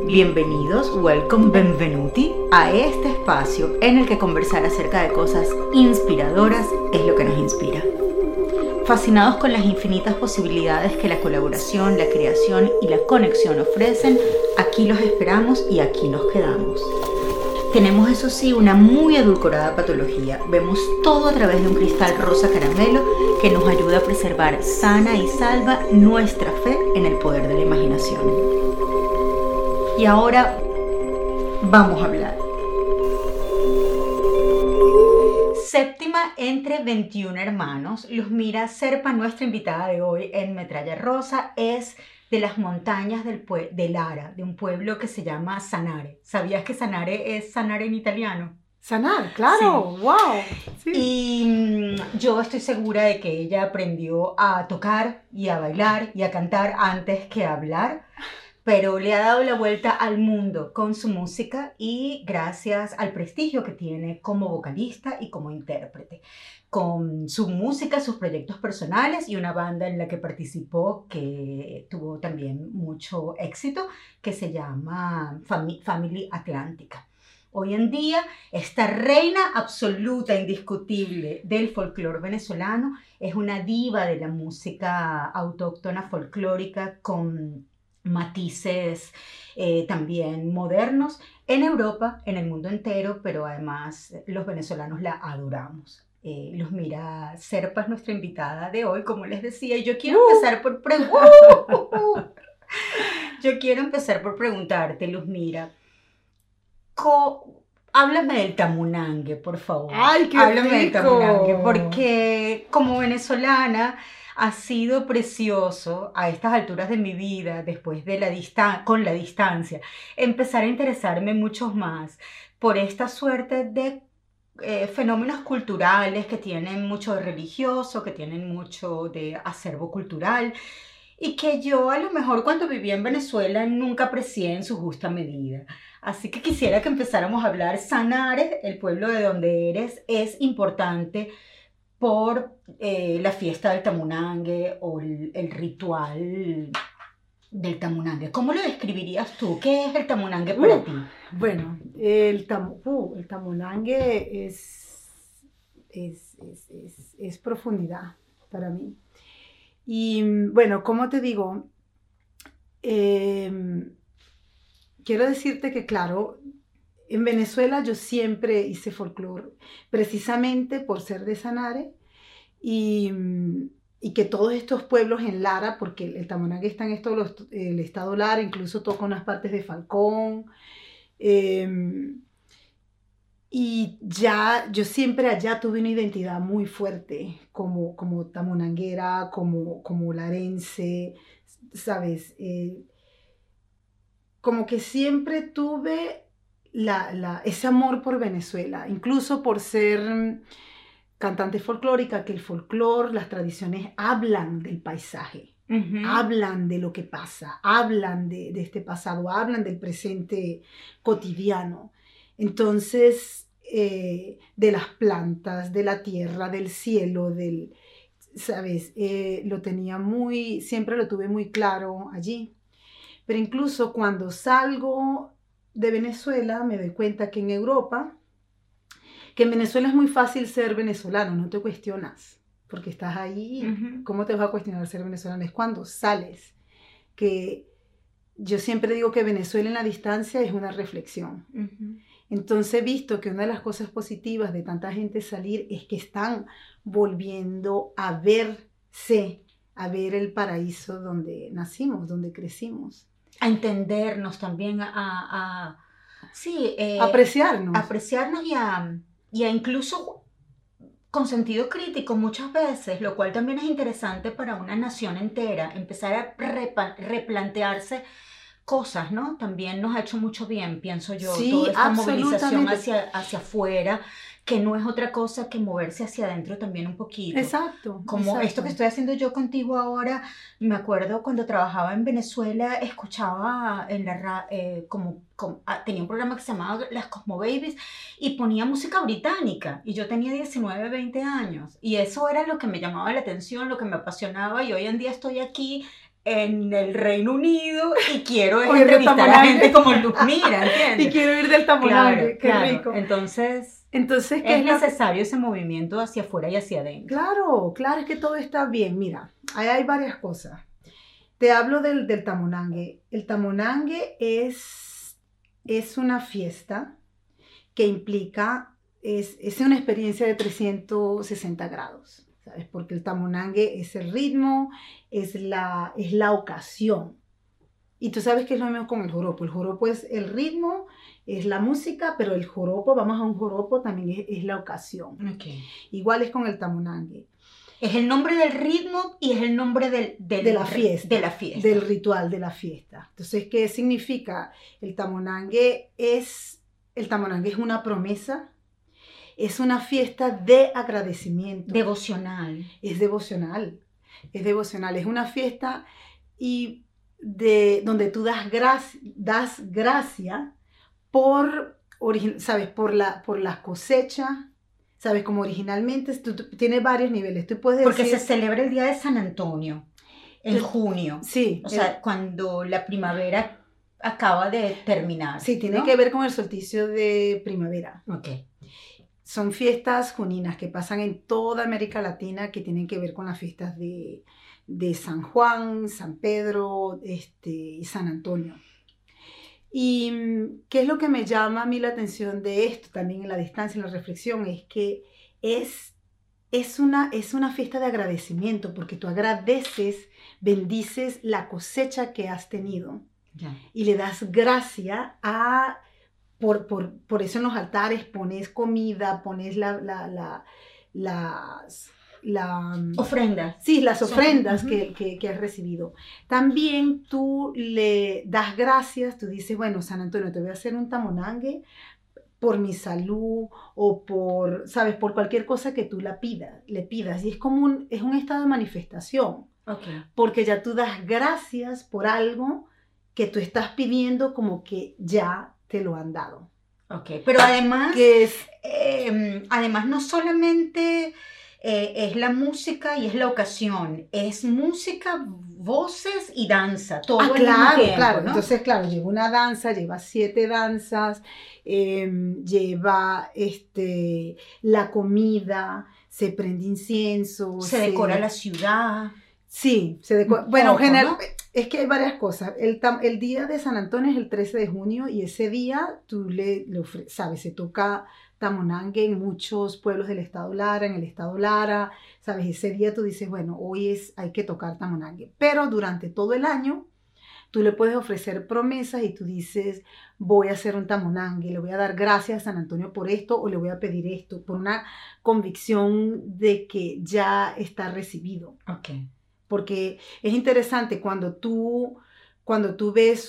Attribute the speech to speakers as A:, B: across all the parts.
A: Bienvenidos, welcome, benvenuti a este espacio en el que conversar acerca de cosas inspiradoras es lo que nos inspira. Fascinados con las infinitas posibilidades que la colaboración, la creación y la conexión ofrecen, aquí los esperamos y aquí nos quedamos. Tenemos, eso sí, una muy edulcorada patología. Vemos todo a través de un cristal rosa caramelo que nos ayuda a preservar sana y salva nuestra fe en el poder de la imaginación. Y ahora vamos a hablar. Séptima entre 21 hermanos. Luzmira Serpa, nuestra invitada de hoy en Metralla Rosa, es de las montañas de Lara, de un pueblo que se llama Sanare. ¿Sabías que Sanare es sanar en italiano?
B: Sanar, claro,
A: Sí.
B: wow. Sí.
A: Y yo estoy segura de que ella aprendió a tocar y a bailar y a cantar antes que a hablar, pero le ha dado la vuelta al mundo con su música y gracias al prestigio que tiene como vocalista y como intérprete. Con su música, sus proyectos personales y una banda en la que participó que tuvo también mucho éxito, que se llama Family Atlántica. Hoy en día, esta reina absoluta, indiscutible del folclore venezolano, es una diva de la música autóctona folclórica con matices también modernos en Europa, en el mundo entero, pero además los venezolanos la adoramos. Luzmira Serpa es nuestra invitada de hoy, como les decía, y yo quiero empezar por preguntarte, Luzmira, háblame del tamunangue, por favor.
B: ¡Ay, qué
A: Háblame del
B: rico!
A: tamunangue, porque como venezolana ha sido precioso a estas alturas de mi vida, después de con la distancia, empezar a interesarme mucho más por esta suerte de fenómenos culturales que tienen mucho de religioso, que tienen mucho de acervo cultural y que yo a lo mejor cuando vivía en Venezuela nunca aprecié en su justa medida. Así que quisiera que empezáramos a hablar. Sanare, el pueblo de donde eres, es importante por la fiesta del tamunangue o el ritual del tamunangue. ¿Cómo lo describirías tú? ¿Qué es el tamunangue para ti?
B: Bueno, el tamunangue es profundidad para mí. Y bueno, ¿cómo te digo? Quiero decirte que, claro, en Venezuela yo siempre hice folclore, precisamente por ser de Sanare y que todos estos pueblos en Lara, porque el tamunangue está en el estado Lara, incluso toca unas partes de Falcón. Y ya yo siempre allá tuve una identidad muy fuerte como tamunanguera, como larense, ¿sabes? Como que siempre tuve ese amor por Venezuela, incluso por ser cantante folclórica, que el folclore, las tradiciones hablan del paisaje. Uh-huh. Hablan de lo que pasa, hablan de este pasado, hablan del presente cotidiano. Entonces, de las plantas, de la tierra, del cielo, ¿sabes? Siempre lo tuve muy claro allí. Pero incluso cuando salgo de Venezuela, me doy cuenta que en Venezuela es muy fácil ser venezolano, no te cuestionas, porque estás ahí. Uh-huh. ¿Cómo te vas a cuestionar ser venezolano? Es cuando sales, que yo siempre digo que Venezuela en la distancia es una reflexión. Uh-huh. Entonces he visto que una de las cosas positivas de tanta gente salir es que están volviendo a verse, a ver el paraíso donde nacimos, donde crecimos.
A: A entendernos también,
B: apreciarnos.
A: Apreciarnos y a incluso con sentido crítico muchas veces, lo cual también es interesante para una nación entera, empezar a replantearse cosas, ¿no? También nos ha hecho mucho bien, pienso yo,
B: sí,
A: toda esta movilización hacia afuera, que no es otra cosa que moverse hacia adentro también un poquito.
B: Exacto.
A: Como
B: exacto.
A: Esto que estoy haciendo yo contigo ahora, me acuerdo cuando trabajaba en Venezuela, escuchaba en la tenía un programa que se llamaba Las Cosmo Babies y ponía música británica y yo tenía 19, 20 años y eso era lo que me llamaba la atención, lo que me apasionaba y hoy en día estoy aquí en el Reino Unido y quiero
B: Oír del
A: entrevistar a
B: tamonangue.
A: gente como Luzmira, ¿entiendes?
B: Y quiero ir del tamonangue, qué
A: Claro.
B: rico.
A: Entonces,
B: Entonces, ¿qué
A: es
B: es lo que...?
A: necesario ese movimiento hacia afuera y hacia adentro.
B: Claro, claro, es que todo está bien. Mira, ahí hay varias cosas. Te hablo del tamonangue. El tamonangue es una fiesta que implica, es una experiencia de 360 grados, ¿sabes? Porque el tamonangue es el ritmo, es la ocasión. Y tú sabes que es lo mismo con el joropo. El joropo es el ritmo, es la música, pero el joropo, vamos a un joropo, también es la ocasión.
A: Okay.
B: Igual es con el tamonangue.
A: Es el nombre del ritmo y es el nombre
B: de la fiesta.
A: De la fiesta.
B: Del ritual de la fiesta. Entonces, ¿qué significa? El tamonangue es una promesa, es una fiesta de agradecimiento.
A: Devocional.
B: Es devocional. Es una fiesta y donde tú das gracia por, ¿sabes? Por las cosechas. ¿Sabes? Como originalmente tiene varios niveles. Tú puedes
A: Porque
B: decir,
A: se celebra el Día de San Antonio en junio.
B: Sí.
A: O sea, cuando la primavera acaba de terminar.
B: Sí, tiene
A: ¿no?
B: que ver con el solsticio de primavera.
A: Ok.
B: Son fiestas juninas que pasan en toda América Latina, que tienen que ver con las fiestas de San Juan, San Pedro y San Antonio. Y qué es lo que me llama a mí la atención de esto, también en la distancia, en la reflexión, es que es una fiesta de agradecimiento, porque tú agradeces, bendices la cosecha que has tenido.
A: Ya.
B: Y le das gracia por eso en los altares pones comida, pones las
A: ofrendas.
B: Sí, las ofrendas que has recibido. También tú le das gracias, tú dices, bueno, San Antonio, te voy a hacer un tamonangue por mi salud o ¿sabes? Por cualquier cosa que tú le pidas. Y es un estado de manifestación.
A: Okay.
B: Porque ya tú das gracias por algo que tú estás pidiendo como que ya te lo han dado.
A: Ok, pero además, además no solamente es la música y es la ocasión, es música, voces y danza, todo al mismo tiempo,
B: claro.
A: ¿no?
B: Entonces, claro, lleva una danza, lleva 7 danzas, lleva la comida, se prende incienso.
A: Se decora la ciudad.
B: Sí, se decora. Bueno,
A: poco,
B: general,
A: ¿no?
B: Es que hay varias cosas. El día de San Antonio es el 13 de junio y ese día tú sabes, se toca tamonangue en muchos pueblos del estado Lara, en el estado Lara, sabes, ese día tú dices, bueno, hay que tocar tamonangue. Pero durante todo el año tú le puedes ofrecer promesas y tú dices, voy a hacer un tamonangue, le voy a dar gracias a San Antonio por esto o le voy a pedir esto, por una convicción de que ya está recibido.
A: Okay.
B: Porque es interesante cuando tú ves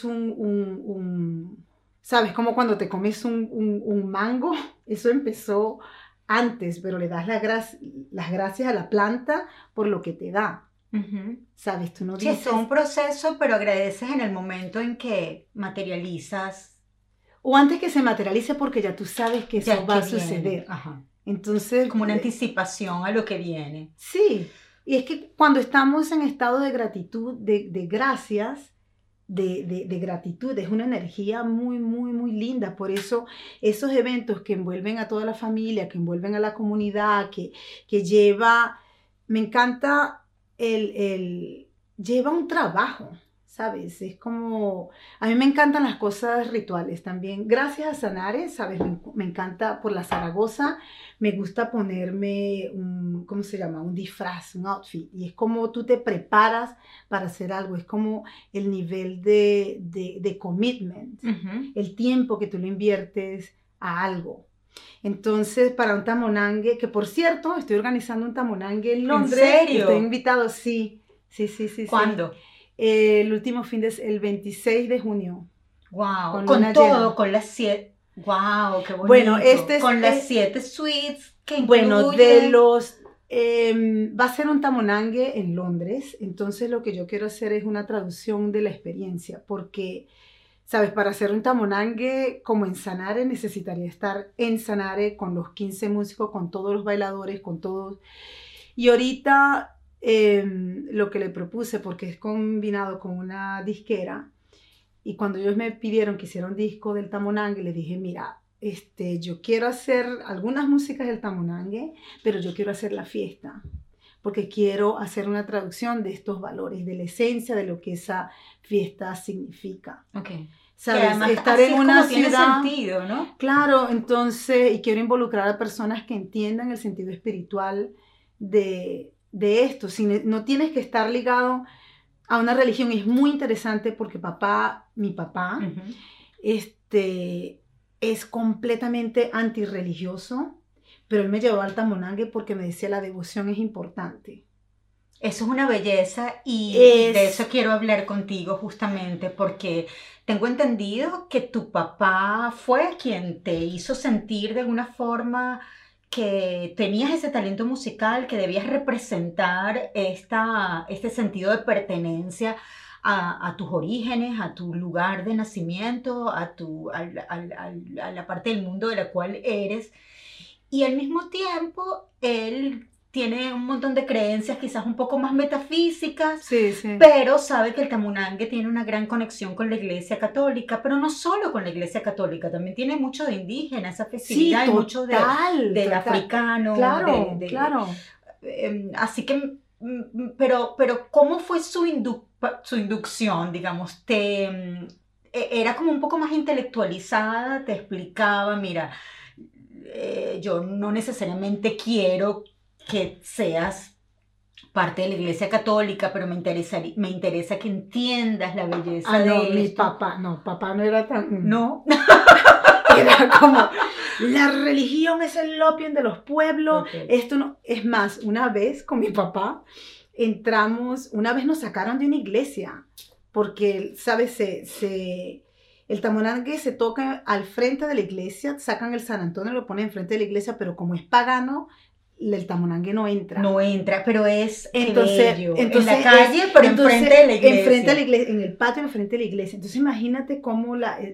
B: ¿sabes? Como cuando te comes un mango, eso empezó antes, pero le das las gracias a la planta por lo que te da. ¿Sabes? Tú no dices...
A: Sí, es un proceso, pero agradeces en el momento en que materializas.
B: O antes que se materialice porque ya tú sabes que eso va a suceder.
A: Ajá.
B: Entonces...
A: Como una anticipación a lo que viene.
B: Sí. Y es que cuando estamos en estado de gratitud, de gracias, de gratitud, es una energía muy, muy, muy linda. Por eso esos eventos que envuelven a toda la familia, que envuelven a la comunidad, que lleva, me encanta, lleva un trabajo, ¿sabes? Es como, a mí me encantan las cosas rituales también. Gracias a Sanare, ¿sabes? Me encanta por la Zaragoza, me gusta ponerme ¿cómo se llama? Un disfraz, un outfit. Y es como tú te preparas para hacer algo. Es como el nivel de commitment, el tiempo que tú le inviertes a algo. Entonces, para un tamonangue, que por cierto, estoy organizando un tamonangue en Londres.
A: ¿En serio?
B: Estoy invitado, sí.
A: ¿Cuándo?
B: El último el 26 de junio.
A: Wow, con todo, llena. Con las 7. Wow, qué bonito.
B: Bueno,
A: con las 7 suites que
B: bueno,
A: incluyen...
B: va a ser un tamonangue en Londres, entonces lo que yo quiero hacer es una traducción de la experiencia, porque, ¿sabes? Para hacer un tamonangue como en Sanare necesitaría estar en Sanare con los 15 músicos, con todos los bailadores, con todos. Y ahorita lo que le propuse, porque es combinado con una disquera, y cuando ellos me pidieron que hiciera un disco del Tamonangue, le dije, mira, yo quiero hacer algunas músicas del Tamonangue, pero yo quiero hacer la fiesta, porque quiero hacer una traducción de estos valores, de la esencia de lo que esa fiesta significa.
A: Okay.
B: ¿Sabes?
A: Que además,
B: Estar
A: así
B: en
A: es
B: una
A: como tiene
B: ciudad,
A: sentido, ¿no?
B: claro, entonces, y quiero involucrar a personas que entiendan el sentido espiritual de esto. No tienes que estar ligado a una religión. Es muy interesante porque mi papá,
A: Uh-huh.
B: es completamente antirreligioso, pero él me llevó al Tamonangue porque me decía la devoción es importante.
A: Eso es una belleza y de eso quiero hablar contigo justamente porque tengo entendido que tu papá fue quien te hizo sentir de alguna forma que tenías ese talento musical, que debías representar este sentido de pertenencia a tus orígenes, a tu lugar de nacimiento, a la parte del mundo de la cual eres. Y al mismo tiempo, él tiene un montón de creencias quizás un poco más metafísicas,
B: Sí, sí.
A: pero sabe que el Tamunangue tiene una gran conexión con la Iglesia Católica, pero no solo con la Iglesia Católica, también tiene mucho de indígena esa festividad,
B: Sí,
A: y mucho del
B: total.
A: africano.
B: Claro, claro.
A: Así que, pero ¿cómo fue su inducción, digamos? Era como un poco más intelectualizada, te explicaba, mira, yo no necesariamente quiero que seas parte de la Iglesia Católica, pero me interesa que entiendas la belleza
B: no,
A: de
B: mi
A: esto.
B: papá no era tan...
A: No.
B: Era como, la religión es el opium de los pueblos,
A: Okay.
B: Esto no... Es más, una vez con mi papá, una vez nos sacaron de una iglesia, porque, ¿sabes? El Tamonangue se toca al frente de la iglesia, sacan el San Antonio, lo ponen enfrente de la iglesia, pero como es pagano, el Tamonangue no entra.
A: No entra, pero es
B: entonces,
A: bello. En la calle, pero enfrente de la iglesia.
B: Enfrente de la iglesia, en el patio, enfrente de la iglesia. Entonces imagínate cómo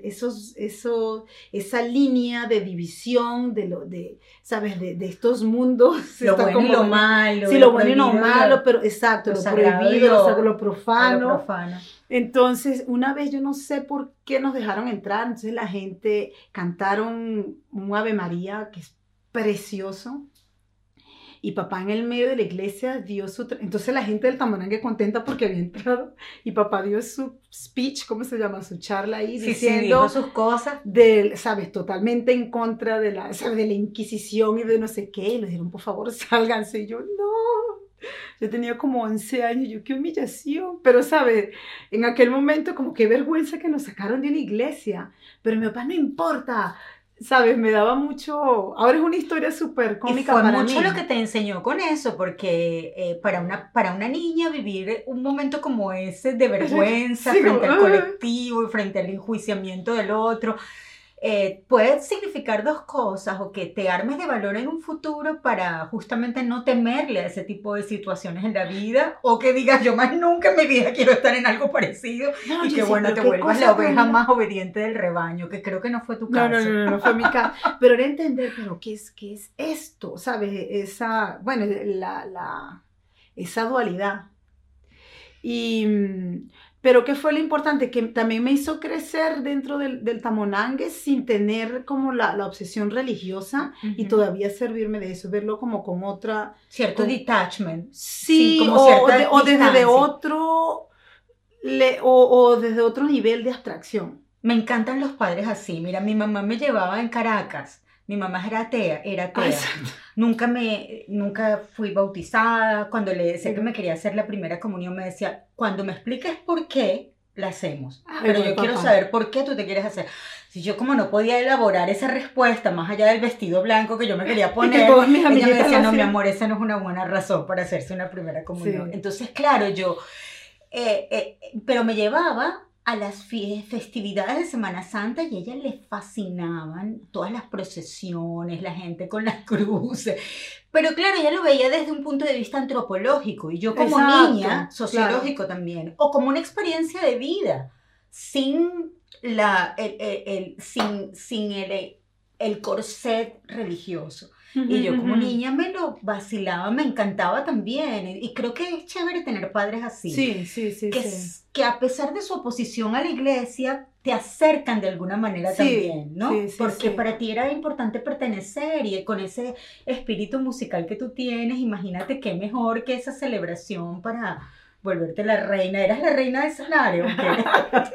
B: esa línea de división ¿sabes? De estos mundos.
A: Lo bueno y lo malo.
B: Sí, lo bueno y lo malo, pero exacto, lo prohibido, lo profano. Entonces, una vez yo no sé por qué nos dejaron entrar, entonces la gente cantaron un Ave María que es precioso. Y papá en el medio de la iglesia dio entonces la gente del Tamonangue contenta porque había entrado. Y papá dio su speech, ¿cómo se llama? Su charla ahí,
A: sí,
B: diciendo...
A: Sí, dijo sus cosas.
B: ¿Sabes? Totalmente en contra de la Inquisición y de no sé qué. Y le dijeron, por favor, sálganse. Y yo, no. Yo tenía como 11 años. Yo, qué humillación. Pero, ¿sabes? En aquel momento, como qué vergüenza que nos sacaron de una iglesia. Pero mi papá, no importa. ¿Sabes? Me daba mucho... Ahora es una historia súper cómica para mí.
A: Y fue mucho lo que te enseñó con eso, porque para una niña vivir un momento como ese de vergüenza sí, frente al colectivo y frente al enjuiciamiento del otro, puede significar dos cosas: o que te armes de valor en un futuro para justamente no temerle a ese tipo de situaciones en la vida, o que digas, yo más nunca en mi vida quiero estar en algo parecido, y que bueno, te vuelvas la oveja más obediente del rebaño, que creo que no fue tu caso.
B: No fue mi caso, pero era entender, pero ¿qué es esto? ¿Sabes? Esa dualidad. Pero ¿qué fue lo importante? Que también me hizo crecer dentro del Tamonangue sin tener como la obsesión religiosa y todavía servirme de eso, verlo como con otra...
A: Cierto detachment.
B: Sí, como o desde otro... o desde otro nivel de abstracción.
A: Me encantan los padres así. Mira, mi mamá me llevaba en Caracas. Mi mamá era atea. Nunca fui bautizada. Cuando le decía que me quería hacer la primera comunión, me decía, cuando me expliques por qué, la hacemos. Pero yo quiero saber por qué tú te quieres hacer. Si yo como no podía elaborar esa respuesta, más allá del vestido blanco que yo me quería poner, ella me decía, no, mi amor, esa no es una buena razón para hacerse una primera comunión. Sí. Entonces, claro, yo... pero me llevaba a las festividades de Semana Santa y a ella le fascinaban todas las procesiones, la gente con las cruces. Pero claro, ella lo veía desde un punto de vista antropológico y yo como niña, sociológico también, o como una experiencia de vida, sin el corset religioso. Y yo como niña me lo vacilaba, me encantaba también. Y creo que es chévere tener padres así.
B: Sí, sí, sí,
A: Que,
B: sí.
A: que a pesar de su oposición a la iglesia, te acercan de alguna manera
B: Sí,
A: también, ¿no?
B: sí, sí,
A: Porque
B: sí.
A: para ti era importante pertenecer y con ese espíritu musical que tú tienes, imagínate qué mejor que esa celebración para volverte la reina. ¿Eras la reina de salario? ¿O qué?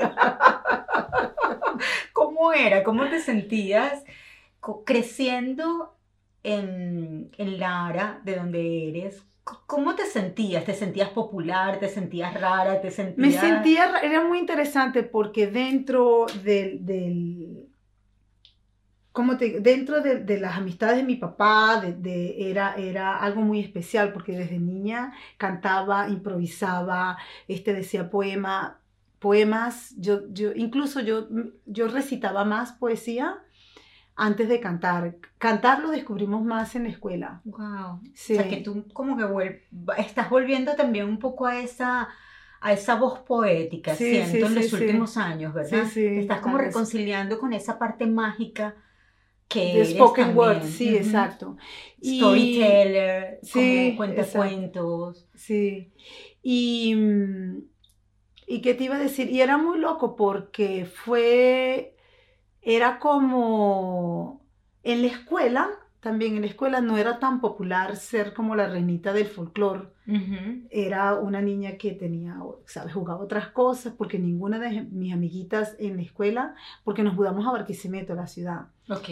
A: ¿Cómo era? ¿Cómo te sentías creciendo en Lara, de donde eres? ¿Cómo te sentías? ¿Te sentías popular? ¿Te sentías rara? ¿Te
B: Me
A: sentías...?
B: sentía, era muy interesante porque dentro dentro de las amistades de mi papá, era algo muy especial porque desde niña cantaba, improvisaba, decía poemas, incluso yo recitaba más poesía antes de cantar. Cantar lo descubrimos más en la escuela.
A: Wow. O sea, que
B: Sí,
A: tú como que estás volviendo también un poco a esa voz poética,
B: sí,
A: siento,
B: sí,
A: en
B: sí,
A: los
B: sí,
A: últimos años,
B: sí,
A: ¿verdad? Te
B: sí,
A: estás como reconciliando con esa parte mágica
B: de
A: que eres
B: spoken word,
A: también.
B: sí,
A: Ujú.
B: exacto. Y
A: Storyteller, como
B: sí, exacto,
A: cuentacuentos.
B: sí. Y, ¿y qué te iba a decir? Y era muy loco porque era como en la escuela, también en la escuela no era tan popular ser como la reinita del folclore.
A: Ujú.
B: Era una niña que tenía, ¿sabes? Jugaba otras cosas porque ninguna de mis amiguitas en la escuela, porque nos mudamos a Barquisimeto, la ciudad.
A: Ok.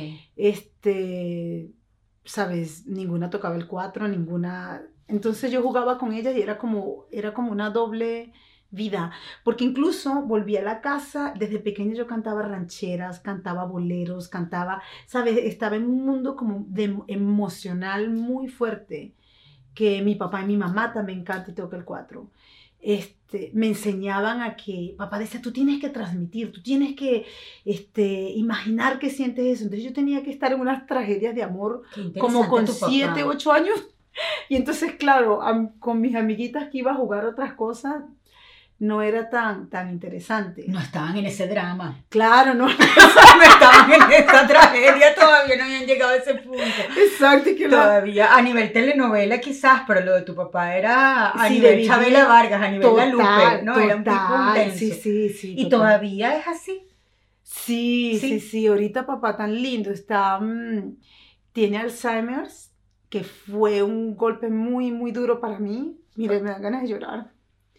B: ¿Sabes? Ninguna tocaba el cuatro, ninguna. Entonces yo jugaba con ellas y era como una doble vida, porque incluso volví a la casa, desde pequeña yo cantaba rancheras, cantaba boleros, cantaba, ¿sabes? Estaba en un mundo como emocional muy fuerte, que mi papá y mi mamá también canta y toca el cuatro. Me enseñaban a que, papá decía, tú tienes que transmitir, tú tienes que imaginar que sientes eso. Entonces yo tenía que estar en unas tragedias de amor
A: Qué
B: como
A: interesante
B: con
A: tu
B: 7,
A: papá.
B: 8 años. Y entonces, claro, con mis amiguitas que iba a jugar otras cosas, no era tan interesante.
A: No estaban en ese drama.
B: Claro, no.
A: No estaban en esa tragedia, todavía no habían llegado a ese punto.
B: Exacto.
A: Todavía, a nivel telenovela quizás, pero lo de tu papá era a
B: Sí, de
A: nivel Chabela
B: vivir.
A: Vargas, a nivel La Lupe,
B: Total,
A: ¿no? Era un tipo
B: total. Sí,
A: intenso.
B: sí, sí,
A: Y
B: total.
A: todavía es así,
B: Sí, sí,
A: ¿sí?
B: sí. Ahorita papá tan lindo está, tiene Alzheimer's, que fue un golpe muy, muy duro para mí. Mire, me dan ganas de llorar.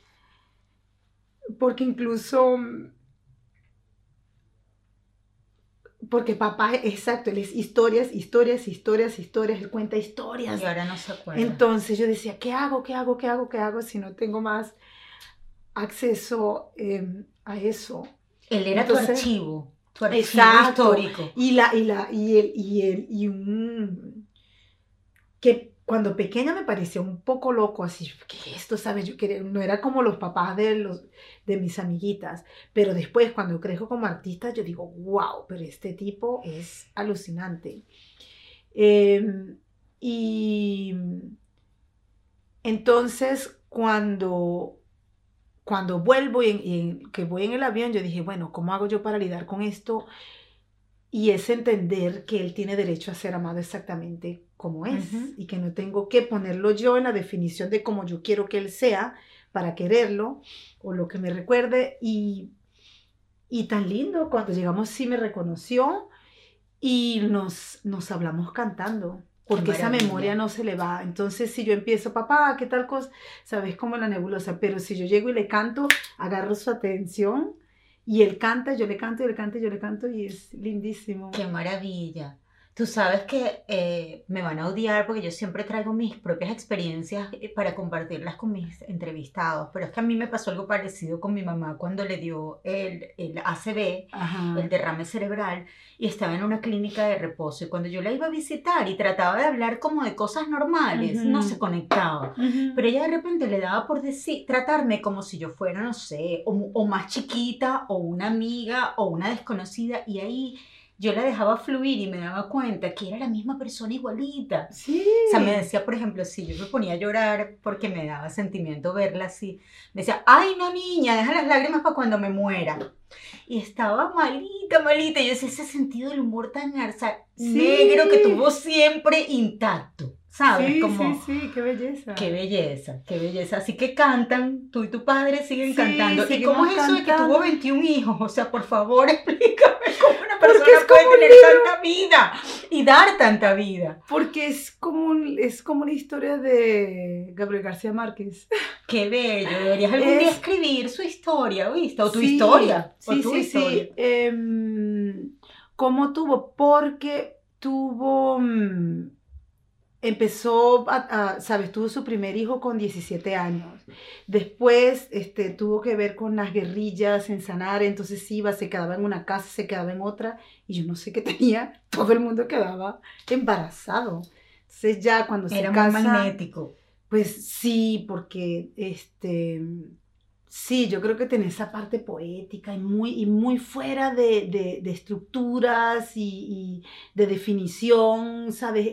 B: Porque incluso, porque papá, exacto, él es historias, historias, historias, historias, él cuenta historias.
A: Y ahora no se acuerda.
B: Entonces yo decía, ¿qué hago? ¿Qué hago? ¿Qué hago? ¿Qué hago si no tengo más acceso a eso?
A: Él era
B: Entonces,
A: tu archivo
B: exacto.
A: histórico.
B: Que cuando pequeña me parecía un poco loco, así, ¿qué es esto? ¿Sabes? Yo quería, no era como los papás de mis amiguitas, pero después cuando crezco como artista, yo digo, wow, pero este tipo es alucinante. Y entonces cuando vuelvo que voy en el avión, yo dije, bueno, ¿cómo hago yo para lidiar con esto? Y es entender que él tiene derecho a ser amado exactamente como es,
A: Ujú.
B: y que no tengo que ponerlo yo en la definición de cómo yo quiero que él sea para quererlo, o lo que me recuerde. Y tan lindo, cuando llegamos sí me reconoció y nos hablamos cantando,
A: Qué
B: porque esa memoria
A: maravilla.
B: no se le va. Entonces, si yo empiezo, papá, ¿qué tal cosa? Sabes, como la nebulosa, pero si yo llego y le canto, agarro su atención y él canta, yo le canto, y él canta, y yo le canto, y es lindísimo.
A: Qué maravilla. Tú sabes que me van a odiar porque yo siempre traigo mis propias experiencias para compartirlas con mis entrevistados, pero es que a mí me pasó algo parecido con mi mamá cuando le dio el ACV, el
B: Ajá.
A: derrame cerebral, y estaba en una clínica de reposo. Y cuando yo la iba a visitar y trataba de hablar como de cosas normales, no se
B: Ujú,
A: conectaba.
B: ujú.
A: Pero ella de repente le daba por decir, tratarme como si yo fuera, no sé, o más chiquita, o una amiga, o una desconocida, y ahí yo la dejaba fluir y me daba cuenta que era la misma persona igualita. O sea, me
B: Sí.
A: decía, por ejemplo, si yo me ponía a llorar porque me daba sentimiento verla así, me decía, ay, no, niña, deja las lágrimas para cuando me muera. y estaba malita, malita. Y yo decía, ese sentido del humor tan
B: Sí.
A: negro que tuvo siempre intacto, ¿sabes?
B: Sí,
A: Como,
B: sí, qué belleza.
A: qué belleza, qué belleza. Así que cantan, tú y tu padre siguen
B: Sí,
A: cantando. ¿Y
B: seguimos
A: cómo es eso de que
B: cantando.
A: tuvo 21 hijos? O sea, por favor, explícame cómo una
B: Porque
A: persona
B: es
A: puede
B: como un
A: tener
B: libro.
A: tanta vida y dar tanta vida.
B: Porque es como una historia de Gabriel García Márquez.
A: Qué bello, deberías algún día
B: Es,
A: escribir su historia, ¿viste? O tu
B: sí,
A: historia, o
B: sí,
A: tu
B: sí,
A: historia.
B: sí. ¿Cómo tuvo? Porque tuvo, empezó ¿sabes? Tuvo su primer hijo con 17 años. Después, tuvo que ver con las guerrillas en Sanare, entonces iba, se quedaba en una casa, se quedaba en otra, y yo no sé qué tenía, todo el mundo quedaba embarazado. Entonces ya cuando se
A: Era muy
B: casa,
A: magnético.
B: pues sí, porque sí, yo creo que tiene esa parte poética y muy fuera de estructuras y de definición, ¿sabes?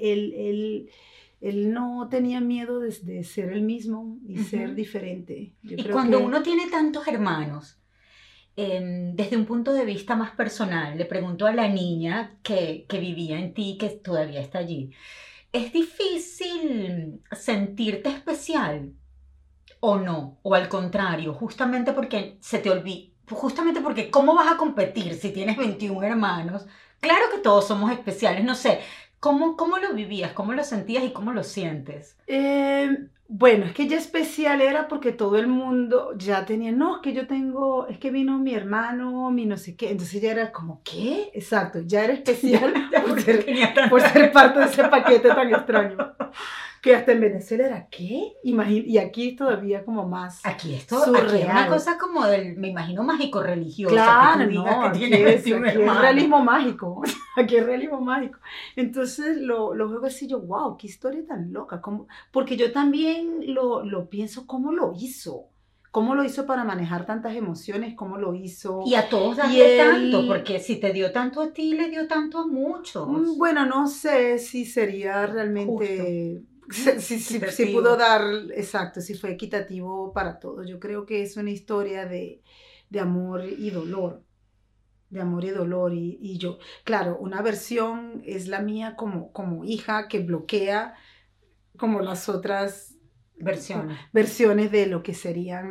B: Él no tenía miedo de ser el mismo y ser diferente. Yo
A: Y
B: creo
A: cuando
B: que
A: uno tiene tantos hermanos, desde un punto de vista más personal, le pregunto a la niña que vivía en ti, que todavía está allí, ¿es difícil sentirte especial o no? O al contrario, justamente porque se te olvida, justamente porque ¿cómo vas a competir si tienes 21 hermanos? Claro que todos somos especiales, no sé, ¿cómo lo vivías, cómo lo sentías y cómo lo sientes?
B: bueno, es que ya especial era porque todo el mundo ya tenía, no, es que yo tengo, es que vino mi hermano, mi no sé qué, entonces ya era como, ¿qué? Exacto, ya era especial por ser parte de ese paquete tan extraño. Que hasta en Venezuela era, ¿qué? Y aquí todavía como más
A: Aquí
B: surreal.
A: es una cosa como me imagino, mágico-religiosa,
B: Claro,
A: que tú digas
B: no,
A: que
B: aquí
A: tienes 21
B: es
A: hermanos.
B: realismo mágico, aquí es realismo mágico. Entonces lo juego así, yo, wow, qué historia tan loca, porque yo también lo pienso, ¿cómo lo hizo para manejar tantas emociones? ¿Cómo lo hizo?
A: Y a todos
B: Y
A: darle tanto,
B: él,
A: porque si te dio tanto a ti, le dio tanto a muchos.
B: bueno, no sé si sería
A: Justo,
B: realmente, si pudo
A: equitativo.
B: dar, exacto, si fue equitativo para todos. Yo creo que es una historia de amor y dolor, de amor y dolor. Y yo, claro, una versión es la mía como hija que bloquea como las otras
A: Versiones.
B: versiones de lo que serían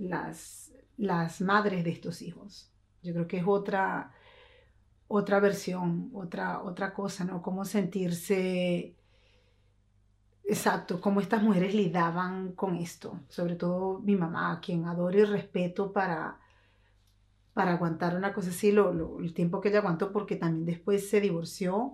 B: las madres de estos hijos. Yo creo que es otra versión, otra cosa, ¿no? Cómo sentirse, exacto, cómo estas mujeres lidaban con esto. Sobre todo mi mamá, a quien adoro y respeto para aguantar una cosa así, el tiempo que ella aguantó, porque también después se divorció.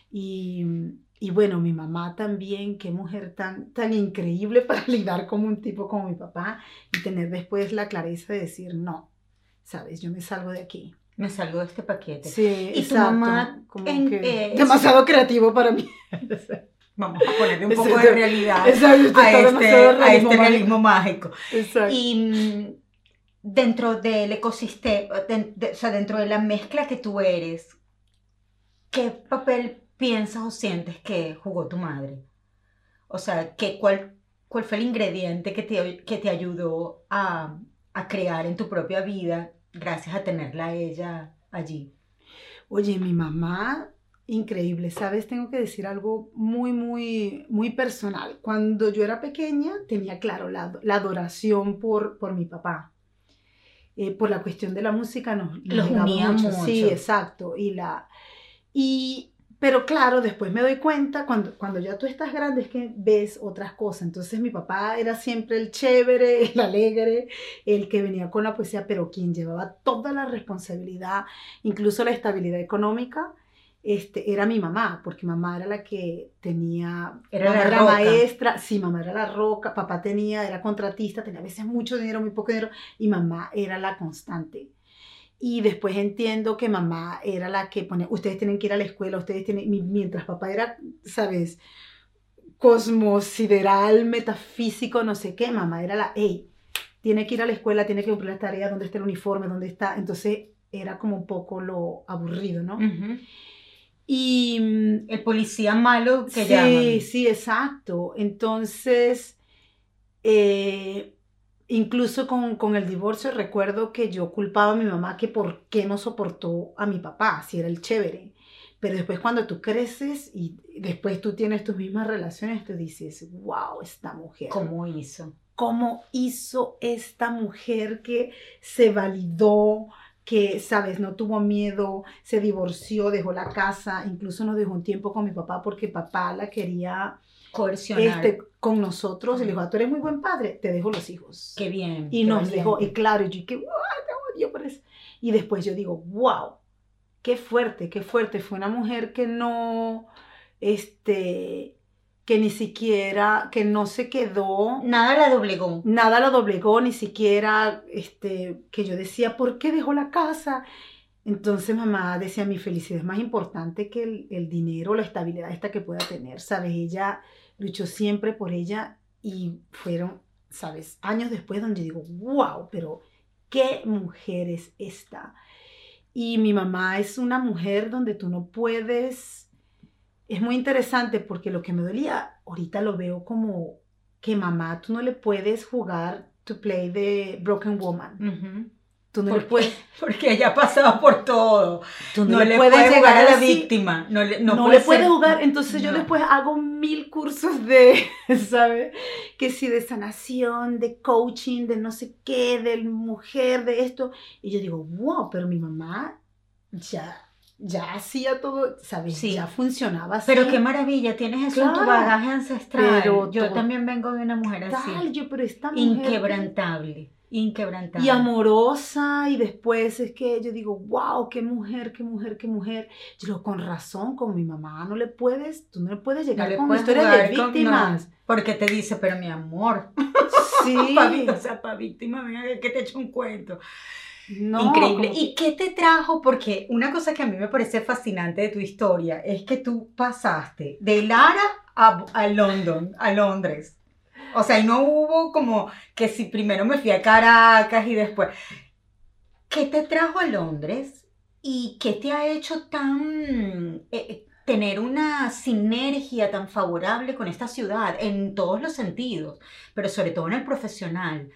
B: Y bueno, mi mamá también, qué mujer tan increíble para lidar con un tipo como mi papá y tener después la clareza de decir, no, sabes, yo me salgo de aquí.
A: Me salgo de este paquete.
B: Sí,
A: Y
B: exacto.
A: tu mamá,
B: Como que demasiado
A: eso,
B: creativo para mí.
A: vamos a ponerle un poco de
B: Exacto.
A: realidad
B: Exacto, está demasiado
A: a este
B: realismo
A: realismo mágico.
B: Exacto.
A: Y dentro del ecosistema, o sea, dentro de la mezcla que tú eres, ¿qué papel piensas o sientes que jugó tu madre? O sea, ¿cuál fue el ingrediente que te ayudó a crear en tu propia vida gracias a tenerla a ella allí?
B: Oye, mi mamá, increíble, ¿sabes? Tengo que decir algo muy personal. Cuando yo era pequeña, tenía claro la adoración por mi papá. Por la cuestión de la música nos
A: Los
B: ligaba
A: unía
B: mucho. Sí,
A: mucho.
B: exacto. Pero claro, después me doy cuenta, cuando ya tú estás grande, es que ves otras cosas. Entonces mi papá era siempre el chévere, el alegre, el que venía con la poesía, pero quien llevaba toda la responsabilidad, incluso la estabilidad económica, era mi mamá, porque mamá era la que tenía,
A: Era
B: mamá
A: la
B: era
A: roca.
B: maestra, sí, mamá era la roca, papá era contratista, tenía a veces mucho dinero, muy poco dinero, y mamá era la constante. Y después entiendo que mamá era la que ponía, ustedes tienen que ir a la escuela, mientras papá era, ¿sabes? Cosmosideral, metafísico, no sé qué, mamá era hey, tiene que ir a la escuela, tiene que cumplir las tareas, ¿dónde está el uniforme? ¿Dónde está? Entonces era como un poco lo aburrido, ¿no? Y
A: el policía malo que
B: sí,
A: llaman.
B: sí, exacto. Entonces, incluso con el divorcio, recuerdo que yo culpaba a mi mamá que por qué no soportó a mi papá, si era el chévere. Pero después cuando tú creces y después tú tienes tus mismas relaciones, tú dices, wow, esta mujer.
A: ¿Cómo hizo?
B: ¿Cómo hizo esta mujer que se validó, que, sabes, no tuvo miedo, se divorció, dejó la casa, incluso nos dejó un tiempo con mi papá porque papá la quería
A: Coercionar.
B: con nosotros? Y le dijo, tú eres muy buen padre, te dejo los hijos.
A: Qué bien.
B: Y
A: qué
B: nos
A: valiente.
B: dejó, y claro, yo que, wow, te odio por eso. Y después yo digo, wow, qué fuerte, qué fuerte. Fue una mujer que no, que ni siquiera, que no se quedó,
A: Nada la doblegó.
B: nada la doblegó, ni siquiera, que yo decía, ¿por qué dejó la casa? Entonces mamá decía, mi felicidad es más importante que el dinero, la estabilidad esta que pueda tener, ¿sabes? Ella luchó siempre por ella y fueron, ¿sabes? Años después donde digo, wow, pero ¿qué mujer es esta? Y mi mamá es una mujer donde tú no puedes, es muy interesante porque lo que me dolía, ahorita lo veo como que mamá, tú no le puedes jugar to play the broken woman.
A: Ujú.
B: Tú no
A: ¿Por
B: le puedes,
A: qué? Porque ella ha pasado por todo.
B: tú
A: No le
B: puedes
A: puede
B: llegar
A: jugar a la
B: así.
A: víctima. No
B: No
A: puede
B: le puede
A: ser-
B: jugar, entonces yo
A: No.
B: después hago 1000 cursos de, ¿sabes? Que sí, de sanación, de coaching, de no sé qué, de mujer, de esto. Y yo digo, wow, pero mi mamá ya hacía todo, ¿sabes?
A: Sí.
B: Ya funcionaba así.
A: Pero qué maravilla, tienes eso en tu
B: Claro.
A: bagaje ancestral.
B: Pero
A: Yo
B: to-
A: también vengo de una mujer así.
B: Tal, pero esta mujer
A: Inquebrantable. Inquebrantable.
B: y amorosa, y después es que yo digo, wow, qué mujer, qué mujer, qué mujer. Yo digo, con razón, con mi mamá tú no le puedes
A: No
B: llegar
A: le
B: con
A: puedes
B: historias de
A: jugar con-
B: víctimas.
A: no, porque te dice, pero mi amor,
B: Sí,
A: o sea, pa' víctima, venga, que te echo un cuento.
B: no,
A: Increíble.
B: como
A: ¿Y qué te trajo? Porque una cosa que a mí me parece fascinante de tu historia es que tú pasaste de Lara a Londres. O sea, y no hubo como que si primero me fui a Caracas y después. ¿Qué te trajo a Londres? ¿Y qué te ha hecho tener una sinergia tan favorable con esta ciudad en todos los sentidos, pero sobre todo en el profesional?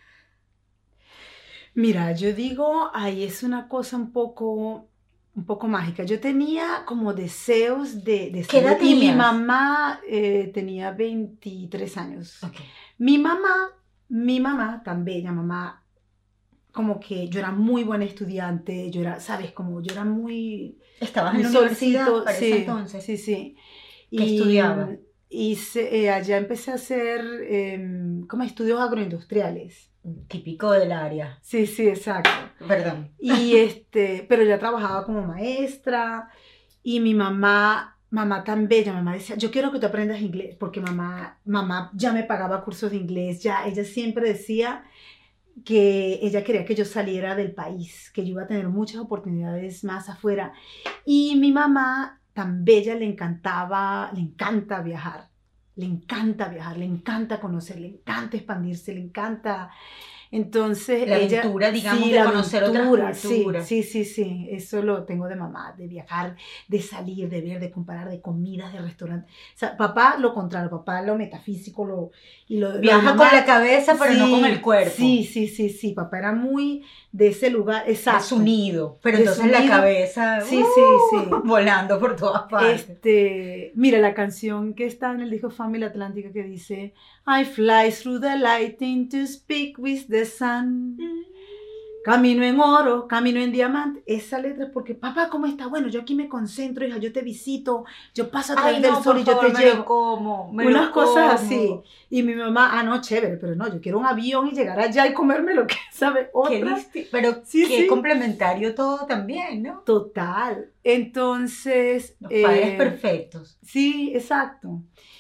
B: Mira, yo digo, ahí es una cosa un poco mágica. Yo tenía como deseos de
A: ¿Qué edad
B: salir, y mi
A: tenías?
B: mamá tenía 23 años.
A: Ok.
B: Mi mamá, tan bella, mamá, como que yo era muy buena estudiante, yo era, ¿sabes? Como yo era muy...
A: ¿Estabas en
B: un
A: la universidad
B: solcito,
A: para
B: sí,
A: ese entonces?
B: sí.
A: ¿Qué estudiaba?
B: Y allá empecé a hacer como estudios agroindustriales.
A: Típico del área.
B: Sí, exacto.
A: Perdón.
B: Y pero ya trabajaba como maestra, y mi mamá tan bella, mamá decía, yo quiero que tú aprendas inglés, porque mamá ya me pagaba cursos de inglés, ya, ella siempre decía que ella quería que yo saliera del país, que yo iba a tener muchas oportunidades más afuera. Y mi mamá tan bella le encanta viajar, le encanta conocer, le encanta expandirse, le encanta... Entonces
A: La
B: ella,
A: aventura, digamos,
B: sí,
A: de
B: la
A: conocer otras
B: aventura,
A: culturas.
B: sí, eso lo tengo de mamá, de viajar, de salir, de ver, de comparar, de comidas, de restaurantes. O sea, papá lo contrario, papá lo metafísico, lo
A: Viaja
B: mamá,
A: con la cabeza, pero no con el cuerpo.
B: Sí, papá era muy de ese lugar, exacto.
A: Desunido, pero entonces la
B: Desunido.
A: cabeza
B: Sí.
A: volando por todas partes.
B: Mira la canción que está en el disco Familia Atlántica que dice I fly through the lightning to speak with the sun. Camino en oro, camino en diamante. Esa letra es porque, papá, ¿cómo está? Bueno, yo aquí me concentro, hija, yo te visito, yo paso a través
A: Ay,
B: del
A: no,
B: sol
A: por
B: y yo
A: favor,
B: te
A: me lo
B: llevo.
A: como, me
B: Unas
A: lo
B: cosas
A: como.
B: así. Y mi mamá, no, chévere, pero no, yo quiero un avión y llegar allá y comerme lo que sabe
A: Qué
B: otra.
A: pero
B: Sí,
A: qué
B: sí.
A: complementario todo también, ¿no?
B: Total. Entonces...
A: Los padres perfectos.
B: Sí, exacto.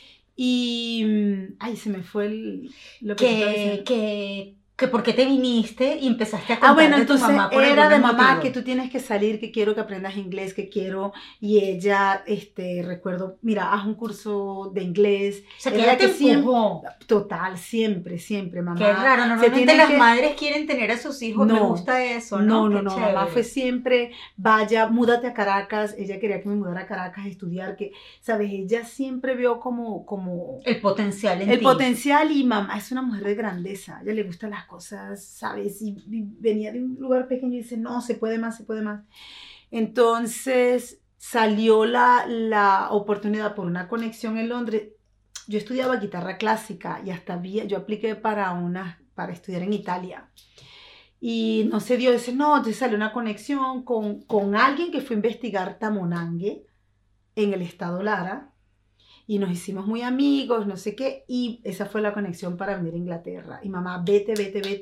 B: Y... Ay, se me fue lo que te estaba diciendo.
A: Que ¿por qué te viniste y empezaste a contar
B: Bueno,
A: de tu
B: entonces
A: mamá por
B: era de
A: algún
B: mamá
A: motivo?
B: que tú tienes que salir, que quiero que aprendas inglés, que quiero, y ella, recuerdo, mira, haz un curso de inglés.
A: O sea, que
B: Era
A: ella te
B: siempre-
A: empujó.
B: Total, siempre, mamá.
A: Qué raro,
B: se
A: normalmente
B: tiene
A: las
B: que-
A: madres quieren tener a sus hijos, me
B: No,
A: gusta eso, ¿no?
B: No,
A: Qué
B: mamá
A: chévere.
B: fue siempre, vaya, múdate a Caracas, ella quería que me mudara a Caracas a estudiar, que, sabes, ella siempre vio como
A: El potencial en
B: el
A: ti.
B: potencial, y mamá es una mujer de grandeza, a ella le gustan las las cosas, ¿sabes? Y venía de un lugar pequeño y dice, no, se puede más, se puede más. Entonces salió la oportunidad por una conexión en Londres. Yo estudiaba guitarra clásica y yo apliqué para estudiar en Italia. Y no se dio ese, no, entonces salió una conexión con alguien que fue a investigar tamonangue en el estado Lara. Y nos hicimos muy amigos, no sé qué, y esa fue la conexión para venir a Inglaterra. Y mamá, vete,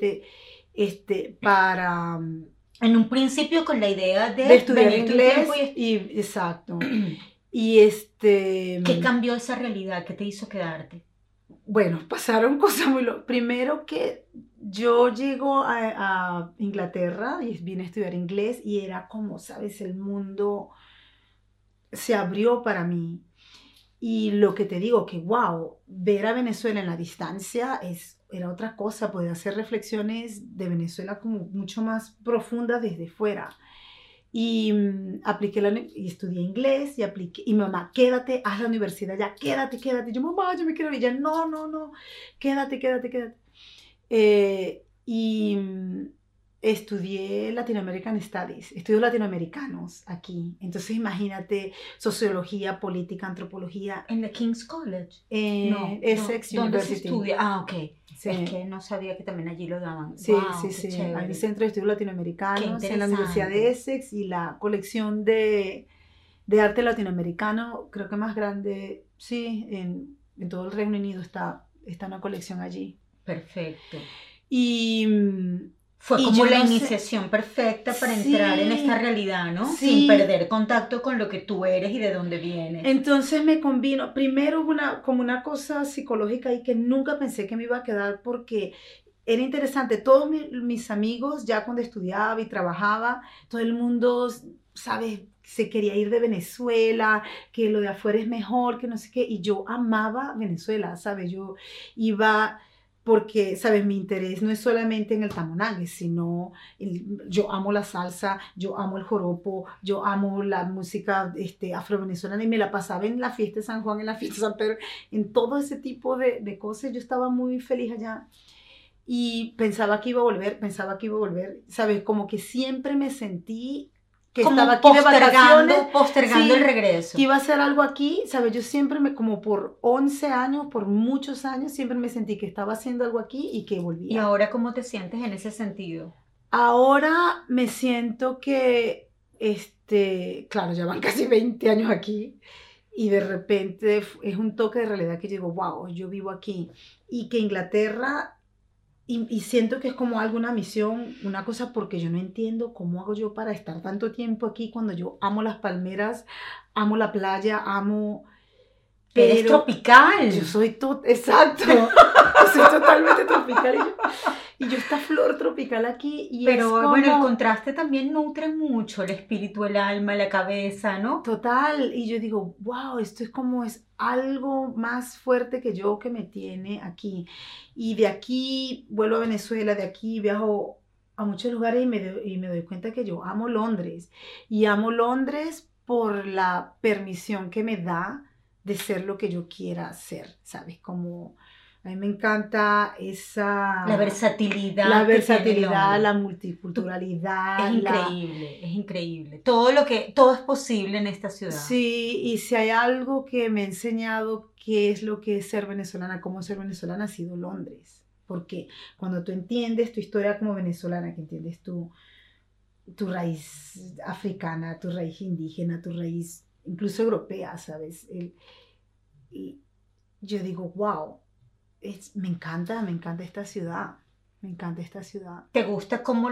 B: para
A: En un principio con la idea
B: de estudiar
A: venir tu
B: inglés.
A: tiempo
B: Exacto. Y
A: ¿Qué cambió esa realidad? ¿Qué te hizo quedarte?
B: Bueno, pasaron cosas muy locas. Primero que yo llego a Inglaterra y vine a estudiar inglés y era como, sabes, el mundo se abrió para mí. Y lo que te digo, que wow, ver a Venezuela en la distancia era otra cosa, poder hacer reflexiones de Venezuela como mucho más profundas desde fuera. Y y estudié inglés y apliqué, y mi mamá, quédate, haz la universidad ya, quédate. Yo, mamá, yo me quiero ir, ya, no, quédate. Y estudié Latin American Studies, estudio latinoamericanos aquí. Entonces imagínate sociología, política, antropología.
A: ¿En la King's College?
B: No, Essex
A: ¿Dónde se
B: University.
A: estudia? Ah, ok.
B: Sí.
A: Es que no sabía que también allí lo daban.
B: Sí,
A: Wow,
B: sí.
A: chévere.
B: Hay un centro de estudios latinoamericanos
A: Qué
B: en la Universidad de Essex y la colección de arte latinoamericano, creo que más grande, sí, en todo el Reino Unido está una colección allí.
A: Perfecto.
B: Y
A: fue
B: y
A: como
B: yo
A: la
B: no sé-
A: iniciación perfecta para
B: Sí,
A: entrar en esta realidad, ¿no?
B: sí.
A: Sin perder contacto con lo que tú eres y de dónde vienes.
B: Entonces me combino, primero hubo como una cosa psicológica y que nunca pensé que me iba a quedar porque era interesante. Todos mis amigos, ya cuando estudiaba y trabajaba, todo el mundo, ¿sabes? Se quería ir de Venezuela, que lo de afuera es mejor, que no sé qué. Y yo amaba Venezuela, ¿sabes? Yo iba porque, ¿sabes? Mi interés no es solamente en el tamonangue, sino yo amo la salsa, yo amo el joropo, yo amo la música afro-venezolana y me la pasaba en la fiesta de San Juan, en la fiesta de San Pedro, en todo ese tipo de cosas. Yo estaba muy feliz allá. Y pensaba que iba a volver, ¿sabes? Como que siempre me sentí que
A: como
B: estaba aquí de vacaciones.
A: postergando
B: Sí,
A: el regreso.
B: que iba a hacer algo aquí, ¿sabes? Yo siempre como por 11 años, por muchos años, siempre me sentí que estaba haciendo algo aquí y que volvía.
A: ¿Y ahora cómo te sientes en ese sentido?
B: Ahora me siento que, claro, ya van casi 20 años aquí y de repente es un toque de realidad que yo digo, wow, yo vivo aquí. Y que Inglaterra... Y siento que es como alguna misión, una cosa porque yo no entiendo cómo hago yo para estar tanto tiempo aquí cuando yo amo las palmeras, amo la playa, amo...
A: Eres tropical.
B: Yo soy exacto, yo soy totalmente tropical y yo esta flor tropical aquí y
A: pero
B: es como...
A: bueno, el contraste también nutre mucho el espíritu, el alma, la cabeza, ¿no?
B: Total, y yo digo, wow, esto es algo más fuerte que yo que me tiene aquí. Y de aquí vuelvo a Venezuela, de aquí viajo a muchos lugares y me doy cuenta que yo amo Londres. Y amo Londres por la permisión que me da de ser lo que yo quiera ser, ¿sabes? Como a mí me encanta
A: la versatilidad.
B: La multiculturalidad.
A: Es increíble. Todo es posible en esta ciudad.
B: Sí, y si hay algo que me ha enseñado qué es lo que es ser venezolana, cómo ser venezolana, ha sido Londres. Porque cuando tú entiendes tu historia como venezolana, que entiendes tu raíz africana, tu raíz indígena, tu raíz incluso europea, ¿sabes? Y yo digo, wow, me encanta esta ciudad. Me encanta esta ciudad.
A: ¿Te gusta cómo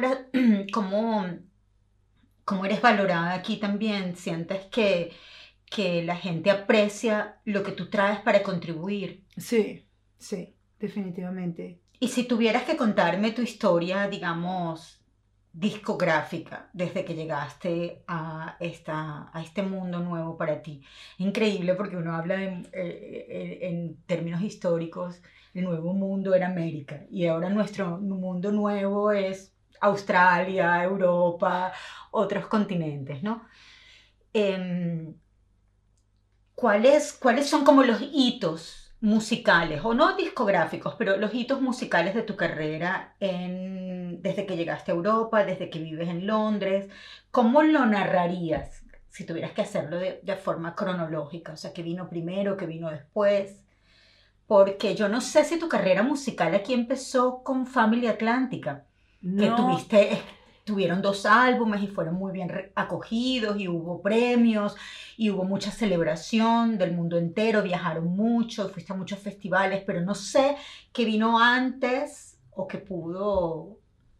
A: eres valorada aquí también? ¿Sientes que la gente aprecia lo que tú traes para contribuir?
B: Sí, definitivamente.
A: Y si tuvieras que contarme tu historia, digamos, discográfica, desde que llegaste a este mundo nuevo para ti. Increíble porque uno habla en términos históricos, el nuevo mundo era América y ahora nuestro mundo nuevo es Australia, Europa, otros continentes, ¿no? ¿Cuáles son como los hitos musicales, o no discográficos, pero los hitos musicales de tu carrera desde que llegaste a Europa, desde que vives en Londres, ¿cómo lo narrarías si tuvieras que hacerlo de forma cronológica? O sea, ¿qué vino primero, qué vino después? Porque yo no sé si tu carrera musical aquí empezó con Family Atlántica, que
B: No,
A: tuvieron 2 álbumes y fueron muy bien acogidos y hubo premios y hubo mucha celebración del mundo entero, viajaron mucho, fuiste a muchos festivales, pero no sé qué vino antes o qué pudo.